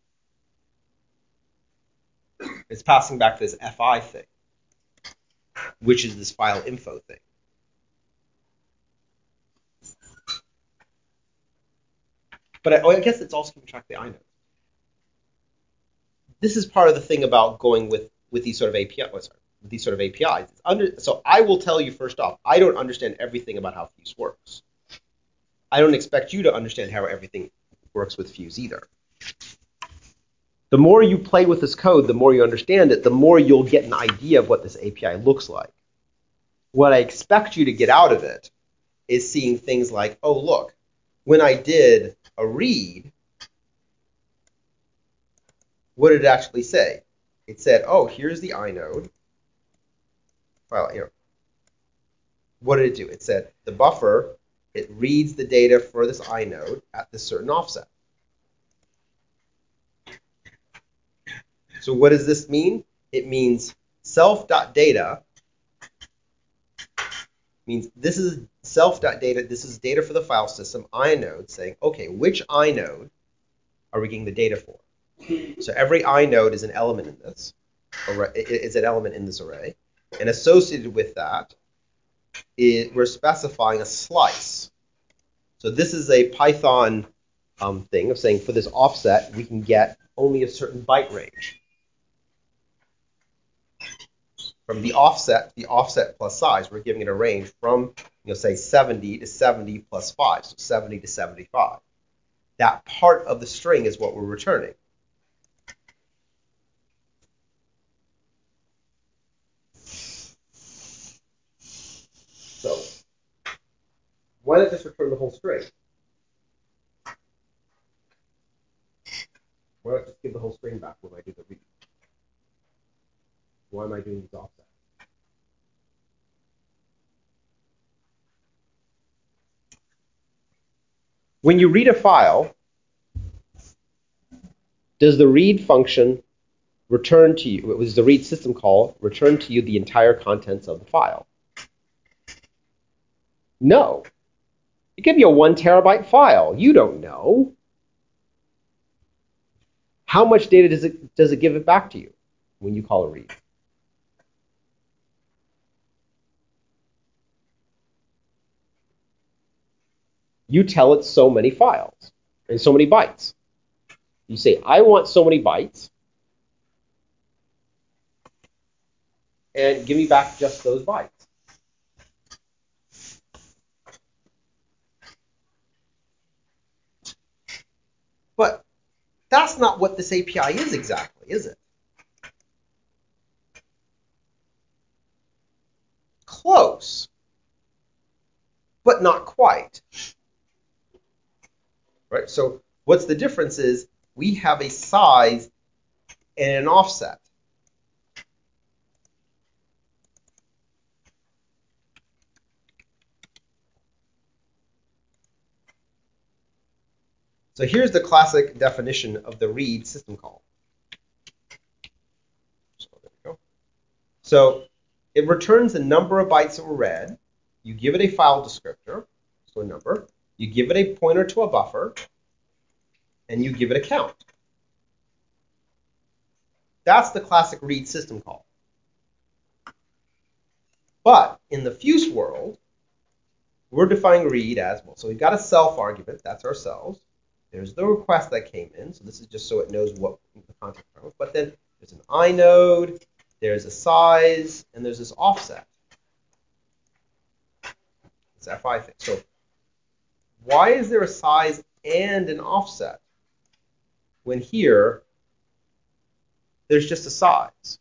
S1: It's passing back this fi thing, which is this file info thing. But I, oh, I guess it's also keeping track of the inodes. This is part of the thing about going with with these sort of A P I. Oh, sorry. with these sort of A P Is. It's under, so I will tell you first off, I don't understand everything about how Fuse works. I don't expect you to understand how everything works with Fuse either. The more you play with this code, the more you understand it, the more you'll get an idea of what this A P I looks like. What I expect you to get out of it is seeing things like, oh, look, when I did a read, what did it actually say? It said, oh, here's the inode. Well, here. What did it do? It said the buffer, it reads the data for this inode at this certain offset. So what does this mean? It means self.data means this is self.data, this is data for the file system, inode, saying, okay, which inode are we getting the data for? So every inode is an element in this array, is an element in this array, and associated with that, it, we're specifying a slice. So this is a Python um, thing of saying for this offset, we can get only a certain byte range. From the offset, the offset plus size, we're giving it a range from, you know, say seventy to seventy plus five, so seventy to seventy-five. That part of the string is what we're returning. So why not just return the whole string? Why not just give the whole string back when I do the read? Why am I doing these offsets? When you read a file, does the read function return to you, it was the read system call, return to you the entire contents of the file? No. It could be a one terabyte file. You don't know. How much data does it, does it give it back to you when you call a read? You tell it so many files and so many bytes. You say, I want so many bytes, and give me back just those bytes. But that's not what this A P I is exactly, is it? Close, but not quite. Right? So what's the difference is we have a size and an offset. So here's the classic definition of the read system call. So there we go. So it returns the number of bytes that were read. You give it a file descriptor, so a number. You give it a pointer to a buffer, and you give it a count. That's the classic read system call. But in the Fuse world, we're defining read as, well, so we've got a self argument, that's ourselves. There's the request that came in, so this is just so it knows what the content is. But then there's an inode, there's a size, and there's this offset. This F I thing. So why is there a size and an offset when here there's just a size?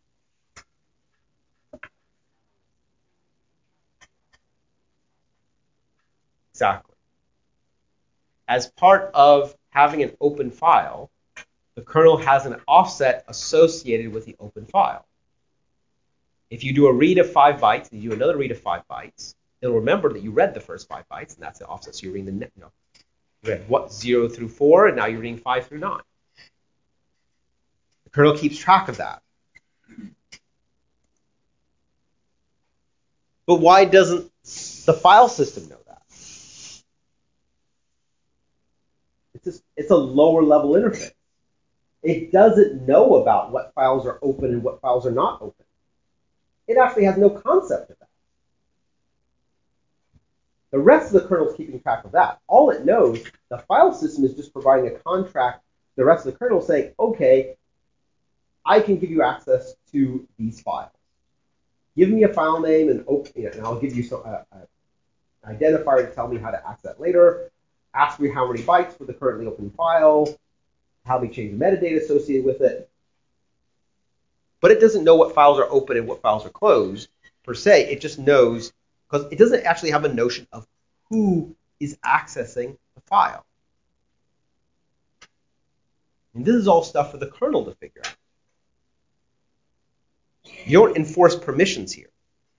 S1: Exactly. As part of having an open file, the kernel has an offset associated with the open file. If you do a read of five bytes and you do another read of five bytes, it'll remember that you read the first five bytes, and that's the offset. So you're reading the, you know, you read what, zero through four, and now you're reading five through nine. The kernel keeps track of that. But why doesn't the file system know that? It's just, it's a lower level interface. It doesn't know about what files are open and what files are not open. It actually has no concept of that. The rest of the kernel is keeping track of that. All it knows, the file system is just providing a contract to the rest of the kernel saying, okay, I can give you access to these files. give me a file name and open, you know, and I'll give you some uh, uh, identifier to tell me how to access that later. Ask me how many bytes for the currently open file, how me change the metadata associated with it. But it doesn't know what files are open and what files are closed per se. It just knows, because it doesn't actually have a notion of who is accessing the file. And this is all stuff for the kernel to figure out. You don't enforce permissions here.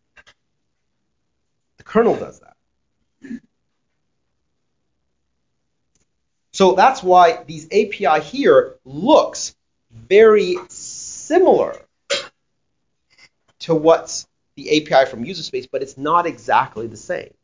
S1: The kernel does that. So that's why these A P I here looks very similar to what's the A P I from user space, but it's not exactly the same.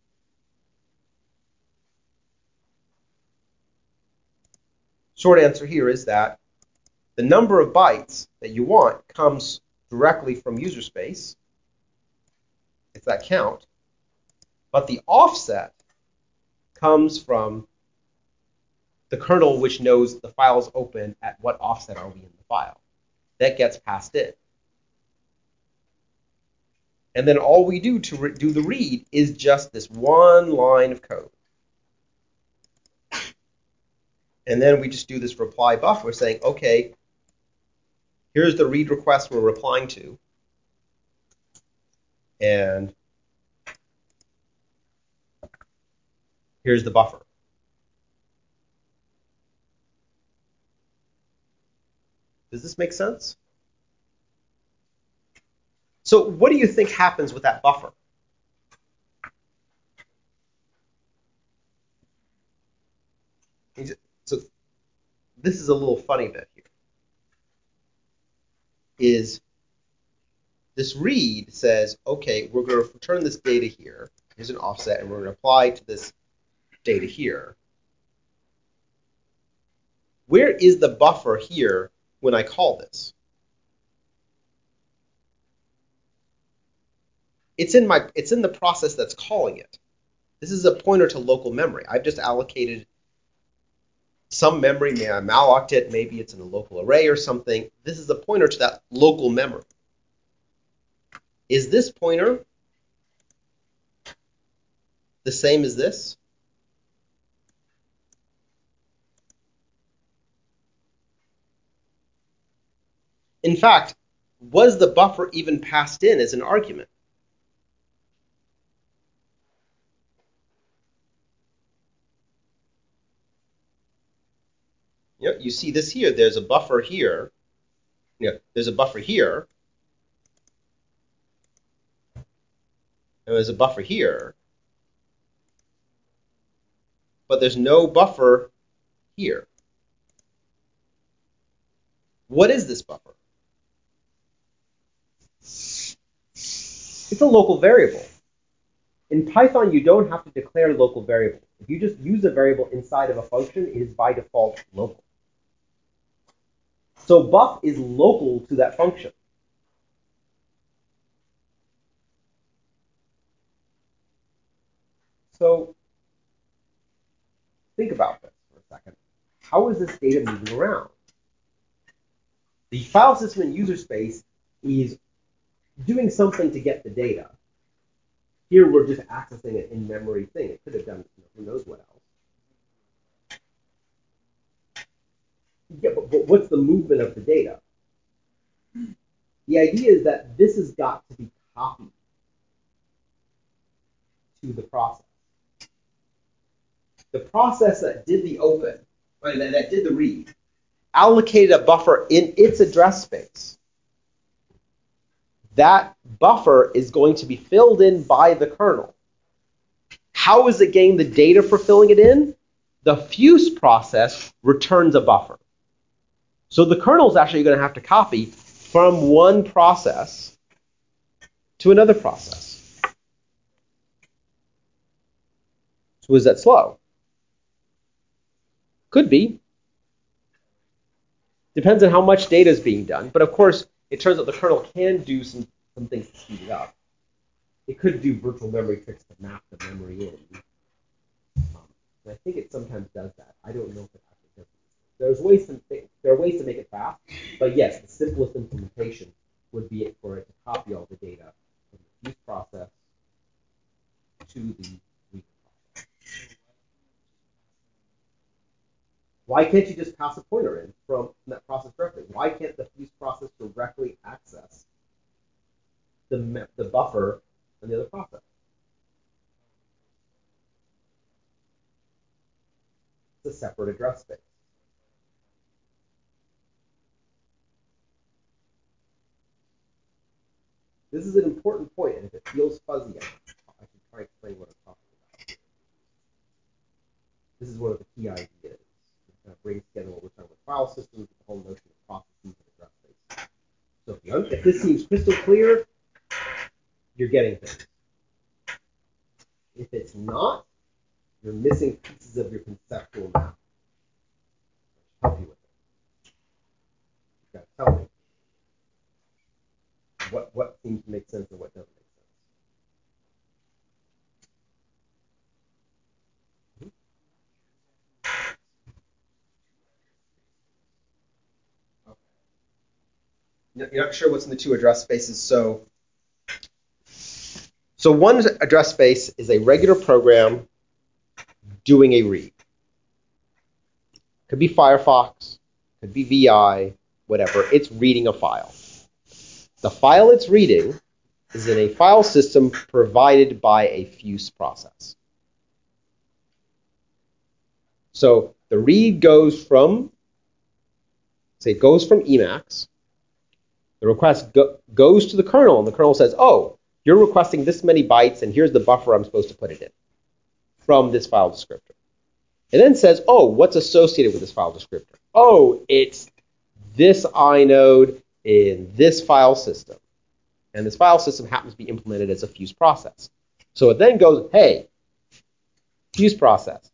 S1: Short answer here is that the number of bytes that you want comes directly from user space. It's that count. But the offset comes from the kernel, which knows the file's open at what offset are we in the file. That gets passed in. And then all we do to re- do the read is just this one line of code. And then we just do this reply buffer saying, okay, here's the read request we're replying to. And here's the buffer. Does this make sense? So what do you think happens with that buffer? So this is a little funny bit here. Is this read says, okay, we're going to return this data here. Here's an offset, and we're going to apply to this data here. Where is the buffer here when I call this? It's in my it's in the process that's calling it. This is a pointer to local memory. I've just allocated some memory. Maybe I mallocked it. Maybe it's in a local array or something. This is a pointer to that local memory. Is this pointer the same as this? In fact, was the buffer even passed in as an argument? You know, you see this here. There's a buffer here. You know, there's a buffer here. And there's a buffer here. But there's no buffer here. What is this buffer? It's a local variable. In Python, you don't have to declare local variables. If you just use a variable inside of a function, it is by default local. So buff is local to that function. So think about this for a second. How is this data moving around? The file system in user space is doing something to get the data. Here we're just accessing an in-memory thing. It could have done who knows what else. Yeah, but, but what's the movement of the data? The idea is that this has got to be copied to the process. The process that did the open, right, that, that did the read, allocated a buffer in its address space. That buffer is going to be filled in by the kernel. How is it getting the data for filling it in? The fuse process returns a buffer. So the kernel is actually going to have to copy from one process to another process. So is that slow? Could be. Depends on how much data is being done. But of course, it turns out the kernel can do some, some things to speed it up. It could do virtual memory tricks to map the memory in. Um, and I think it sometimes does that. I don't know if it actually does. There's ways to think, there are ways to make it fast, but yes, the simplest implementation would be for it to copy all the data to the reader process. Why can't you just pass a pointer in from that process directly? Why can't the fuse process directly access the, the buffer and the other process? It's a separate address space. This is an important point, and if it feels fuzzy, I can try to explain what I'm talking about. This is one of the key ideas. It kind of brings together what we're talking about file systems, the whole notion of processes and address space. So if, you, if this seems crystal clear, you're getting things. If it's not, you're missing pieces of your conceptual map. Help you with it. You've got to tell me what, what seems to make sense and what doesn't make sense. Okay. You're not sure what's in the two address spaces, so so one address space is a regular program doing a read. Could be Firefox, could be V I, whatever. It's reading a file. The file it's reading is in a file system provided by a fuse process. So the read goes from, say, it goes from Emacs. The request go, goes to the kernel, and the kernel says, oh, you're requesting this many bytes, and here's the buffer I'm supposed to put it in from this file descriptor. It then says, oh, what's associated with this file descriptor? Oh, it's this inode in this file system. And this file system happens to be implemented as a fuse process. So it then goes, hey, fuse process,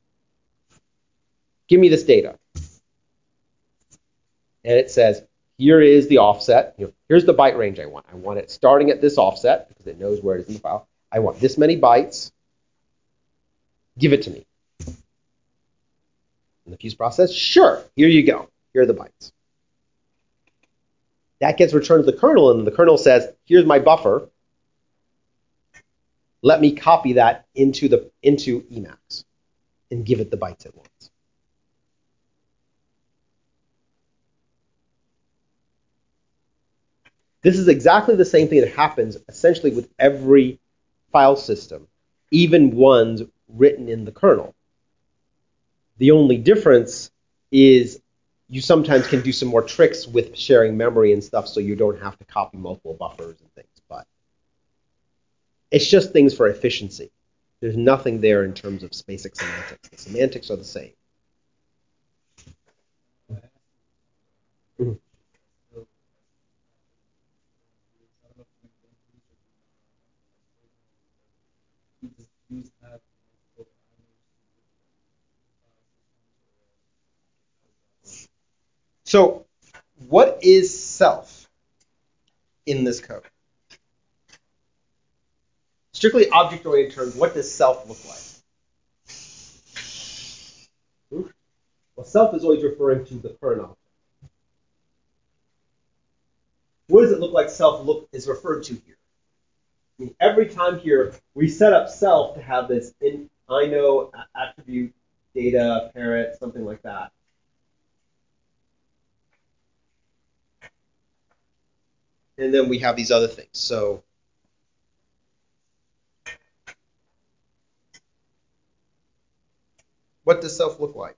S1: give me this data. And it says, here is the offset. You know, here's the byte range I want. I want it starting at this offset because it knows where it is in the file. I want this many bytes. Give it to me. And the fuse process, sure, here you go. Here are the bytes. That gets returned to the kernel, and the kernel says, here's my buffer. Let me copy that into the into Emacs and give it the bytes it wants. This is exactly the same thing that happens essentially with every file system, even ones written in the kernel. The only difference is you sometimes can do some more tricks with sharing memory and stuff so you don't have to copy multiple buffers and things. But it's just things for efficiency. There's nothing there in terms of basic semantics. The semantics are the same. Mm-hmm. So what is self in this code? Strictly object-oriented terms, what does self look like? Well, self is always referring to the kernel. What does it look like self look is referred to here? I mean, every time here, we set up self to have this in, I know attribute, data, parent, something like that. And then we have these other things. So what does self look like?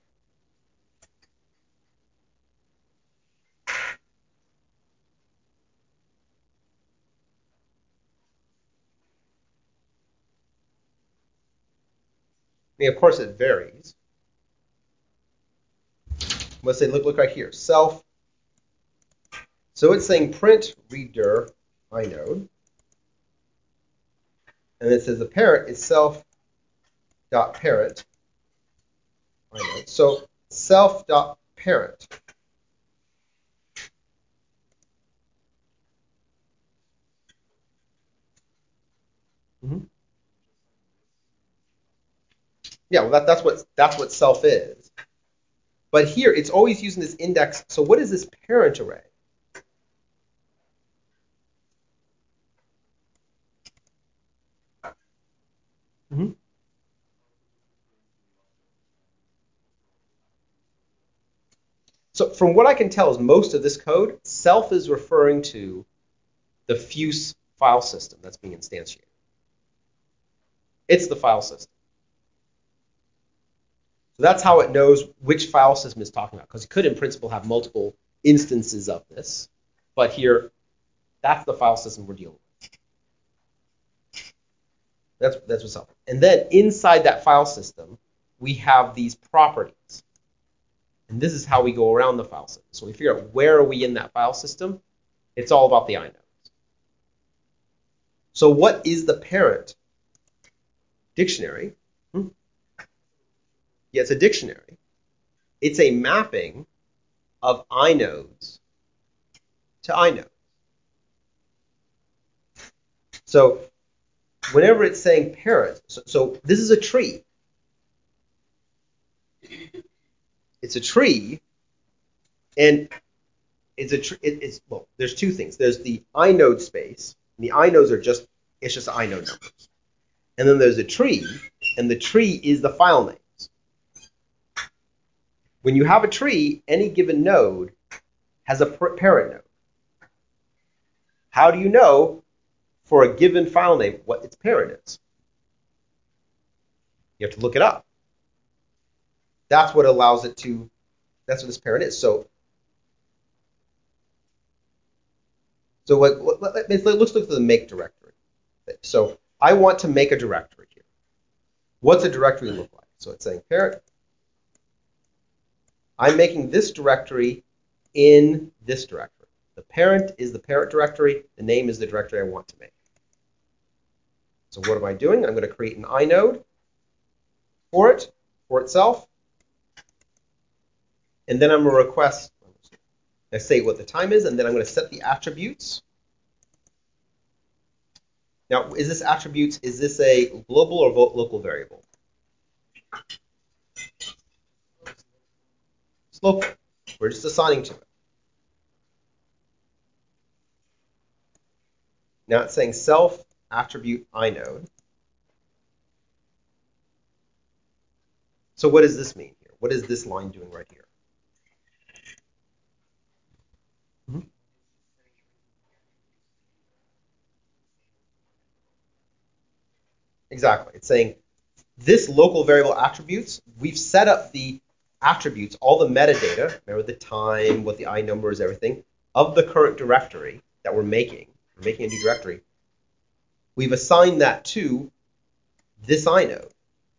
S1: I mean, of course, it varies. Let's say, look, look right here, self. So it's saying print reader inode. And it says the parent is self.parent inode. So self.parent. Mm-hmm. Yeah, well, that, that's what that's what self is. But here, it's always using this index. So what is this parent array? Mm-hmm. So from what I can tell is most of this code, self is referring to the Fuse file system that's being instantiated. It's the file system. So that's how it knows which file system it's talking about, because it could in principle have multiple instances of this. But here, that's the file system we're dealing with. That's, that's what's up. And then inside that file system, we have these properties. And this is how we go around the file system. So we figure out where are we in that file system. It's all about the inodes. So what is the parent dictionary? Hmm. Yeah, it's a dictionary. It's a mapping of inodes to inodes. So whenever it's saying parent, so, so this is a tree. It's a tree, and it's a tree. It, it's well, there's two things. There's the inode space, and the inodes are just it's just inode numbers. And then there's a tree, and the tree is the file names. When you have a tree, any given node has a parent node. How do you know for a given file name what its parent is? You have to look it up. That's what allows it to, that's what this parent is. So, so what, what, let's look at the make directory. So I want to make a directory here. What's a directory look like? So it's saying parent. I'm making this directory in this directory. The parent is the parent directory. The name is the directory I want to make. So what am I doing? I'm going to create an inode for it, for itself. And then I'm going to request, I say what the time is, and then I'm going to set the attributes. Now, is this attributes, is this a global or local variable? It's local. We're just assigning to it. Now it's saying self attribute inode. So what does this mean here? What is this line doing right here? Mm-hmm. Exactly. It's saying this local variable attributes, we've set up the attributes, all the metadata, remember the time, what the I number is, everything, of the current directory that we're making. We're making a new directory. We've assigned that to this inode.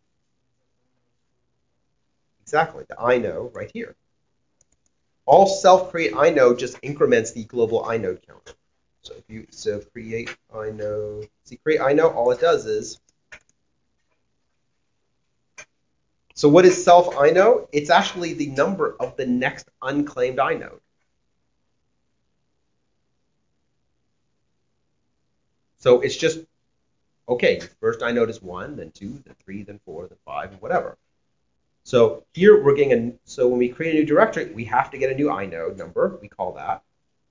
S1: Exactly, the inode right here. All self-create inode just increments the global inode counter. So if you so create inode, see create inode, all it does is, so what is self inode? It's actually the number of the next unclaimed inode. So it's just, okay, first inode is one, then two, then three, then four, then five, and whatever. So here we're getting a, so when we create a new directory, we have to get a new inode number. We call that.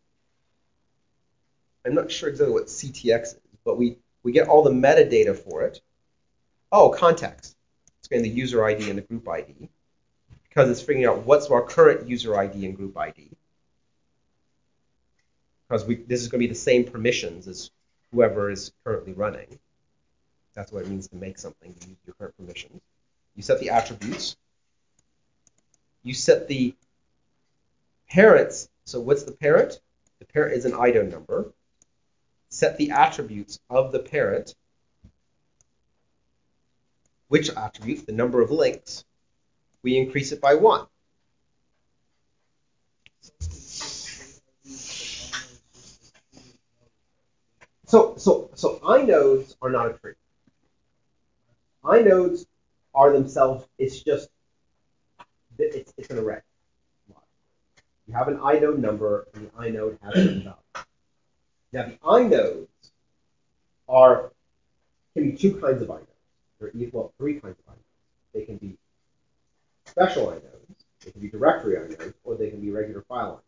S1: I'm not sure exactly what C T X is, but we, we get all the metadata for it. Oh, context. It's getting the user I D and the group I D, because it's figuring out what's our current user I D and group I D. Because we, this is going to be the same permissions as whoever is currently running. That's what it means to make something, to use your current permissions. You set the attributes. You set the parents. So what's the parent? The parent is an I D O number. Set the attributes of the parent. Which attributes? The number of links. We increase it by one. So, so, so inodes are not a tree. Inodes are themselves, it's just, it's, it's an array. You have an inode number, and the inode has certain value. Now, the inodes are, can be two kinds of inodes. There are, well, three kinds of inodes. They can be special inodes, they can be directory inodes, or they can be regular file inodes.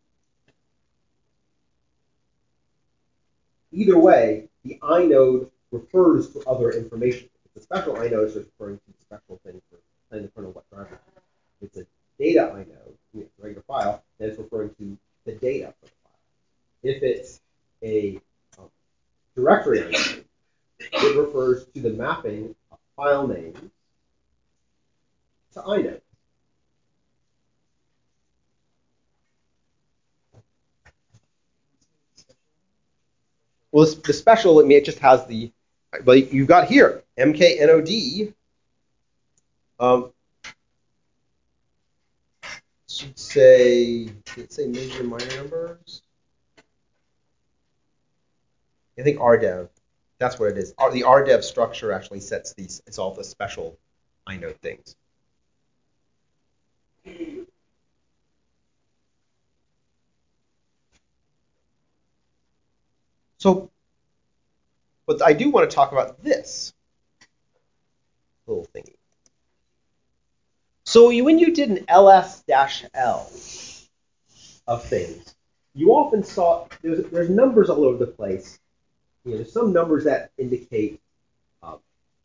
S1: Either way, the inode refers to other information. If it's a special inode, it's referring to the special thing for telling the kernel what driver. If it's a data inode, you know, regular file, then it's referring to the data for the file. If it's a um, directory inode, it refers to the mapping of file names to inode. Well, the special, I mean, it just has the, well, you've got here, mknod, um, should say, did it say major and minor numbers? I think R dev, that's what it is. The R dev structure actually sets these, it's all the special inode things. So, but I do want to talk about this little thingy. So when you did an ls-l of things, you often saw, there's, there's numbers all over the place. You know, there's some numbers that indicate um,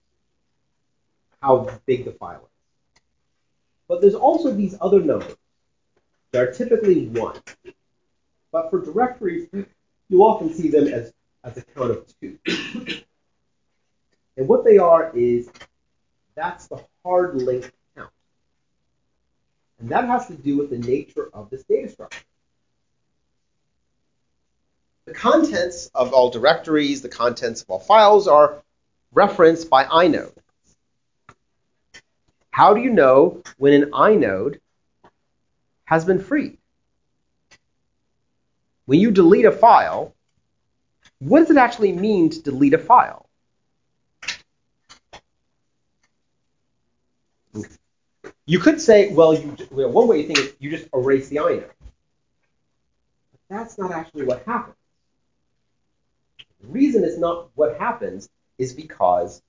S1: how big the file is. But there's also these other numbers that are typically one. But for directories, you often see them as, as a count of two. And what they are is, that's the hard link count. And that has to do with the nature of this data structure. The contents of all directories, the contents of all files are referenced by inode. How do you know when an inode has been freed? When you delete a file, what does it actually mean to delete a file? You could say, well, you, well one way you think is you just erase the inode. But that's not actually what happens. The reason it's not what happens is because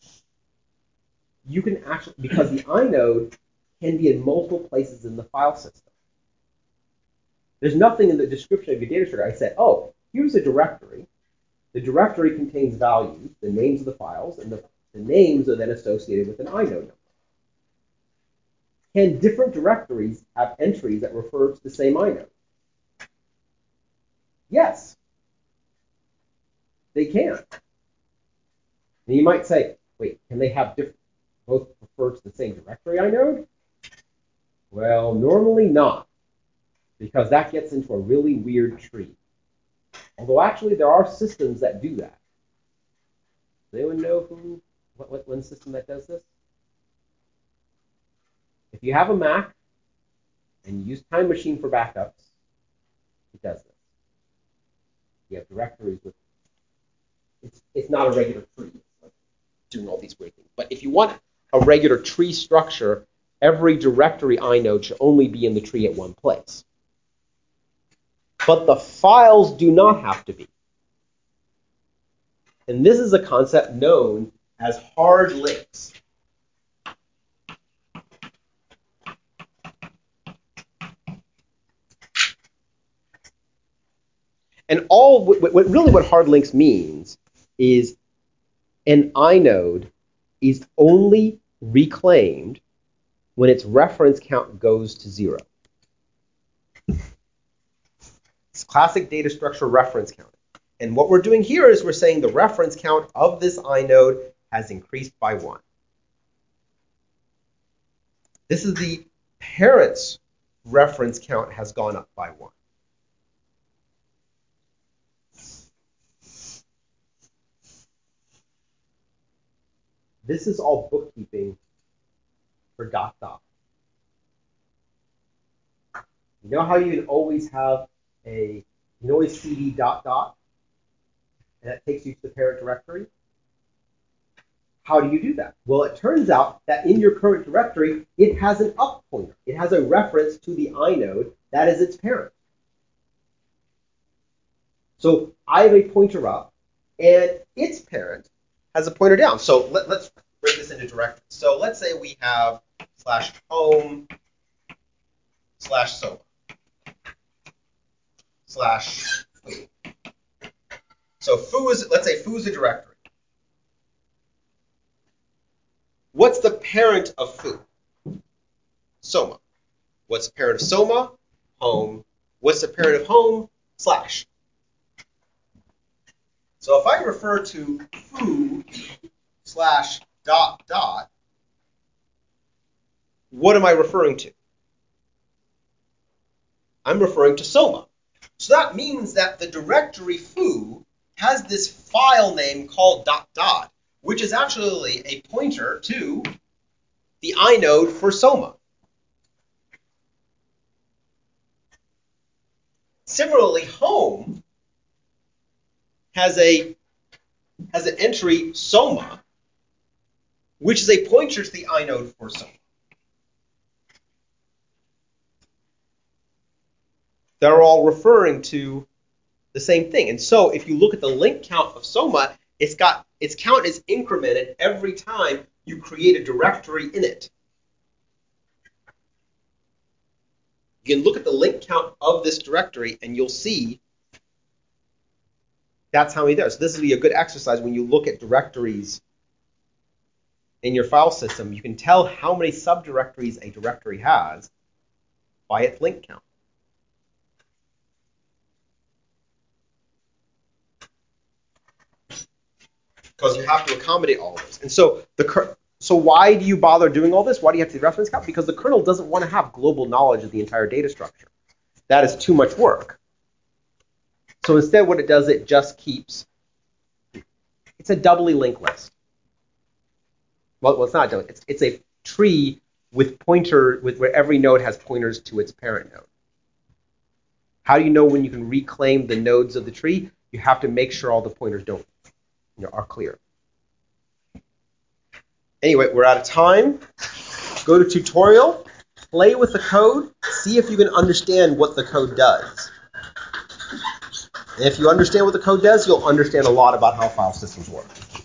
S1: you can actually, because the inode can be in multiple places in the file system. There's nothing in the description of your data structure. I said, oh, here's a directory. The directory contains values, the names of the files, and the, the names are then associated with an inode number. Can different directories have entries that refer to the same inode? Yes, they can. And you might say, wait, can they have different, both refer to the same directory inode? Well, normally not, because that gets into a really weird tree. Although actually there are systems that do that. Does anyone know who, what, what one system that does this? If you have a Mac and you use Time Machine for backups, it does this. You have directories with, it's, it's not a regular tree. It's like doing all these weird things. But if you want a regular tree structure, every directory inode should only be in the tree at one place. But the files do not have to be. And this is a concept known as hard links. And all what, what really what hard links means is an inode is only reclaimed when its reference count goes to zero. It's classic data structure reference counting. And what we're doing here is we're saying the reference count of this inode has increased by one. This is the parent's reference count has gone up by one. This is all bookkeeping for dot dot. You know how you can always have a, you can always cd dot dot, and that takes you to the parent directory? How do you do that? Well, it turns out that in your current directory, it has an up pointer. It has a reference to the inode that is its parent. So I have a pointer up, and its parent has a pointer down. So let, let's break this into directories. So let's say we have slash home slash solo slash foo. So foo is, let's say foo is a directory. What's the parent of foo? Soma. What's the parent of soma? Home. What's the parent of home? Slash. So if I refer to foo slash dot dot, what am I referring to? I'm referring to soma. So that means that the directory foo has this file name called dot dot, which is actually a pointer to the inode for soma. Similarly, home has a has an entry soma, which is a pointer to the inode for soma. They're all referring to the same thing. And so if you look at the link count of soma, it's got its count is incremented every time you create a directory in it. You can look at the link count of this directory and you'll see that's how many there are. So this would be a good exercise when you look at directories in your file system. You can tell how many subdirectories a directory has by its link count. Because you have to accommodate all of this. And so the so why do you bother doing all this? Why do you have to do reference count? Because the kernel doesn't want to have global knowledge of the entire data structure. That is too much work. So instead what it does, it just keeps, it's a doubly linked list. Well, well it's not doubly, it's, it's a tree with pointer, with where every node has pointers to its parent node. How do you know when you can reclaim the nodes of the tree? You have to make sure all the pointers don't, you know, are clear. Anyway, we're out of time. Go to tutorial, play with the code, see if you can understand what the code does. And if you understand what the code does, you'll understand a lot about how file systems work.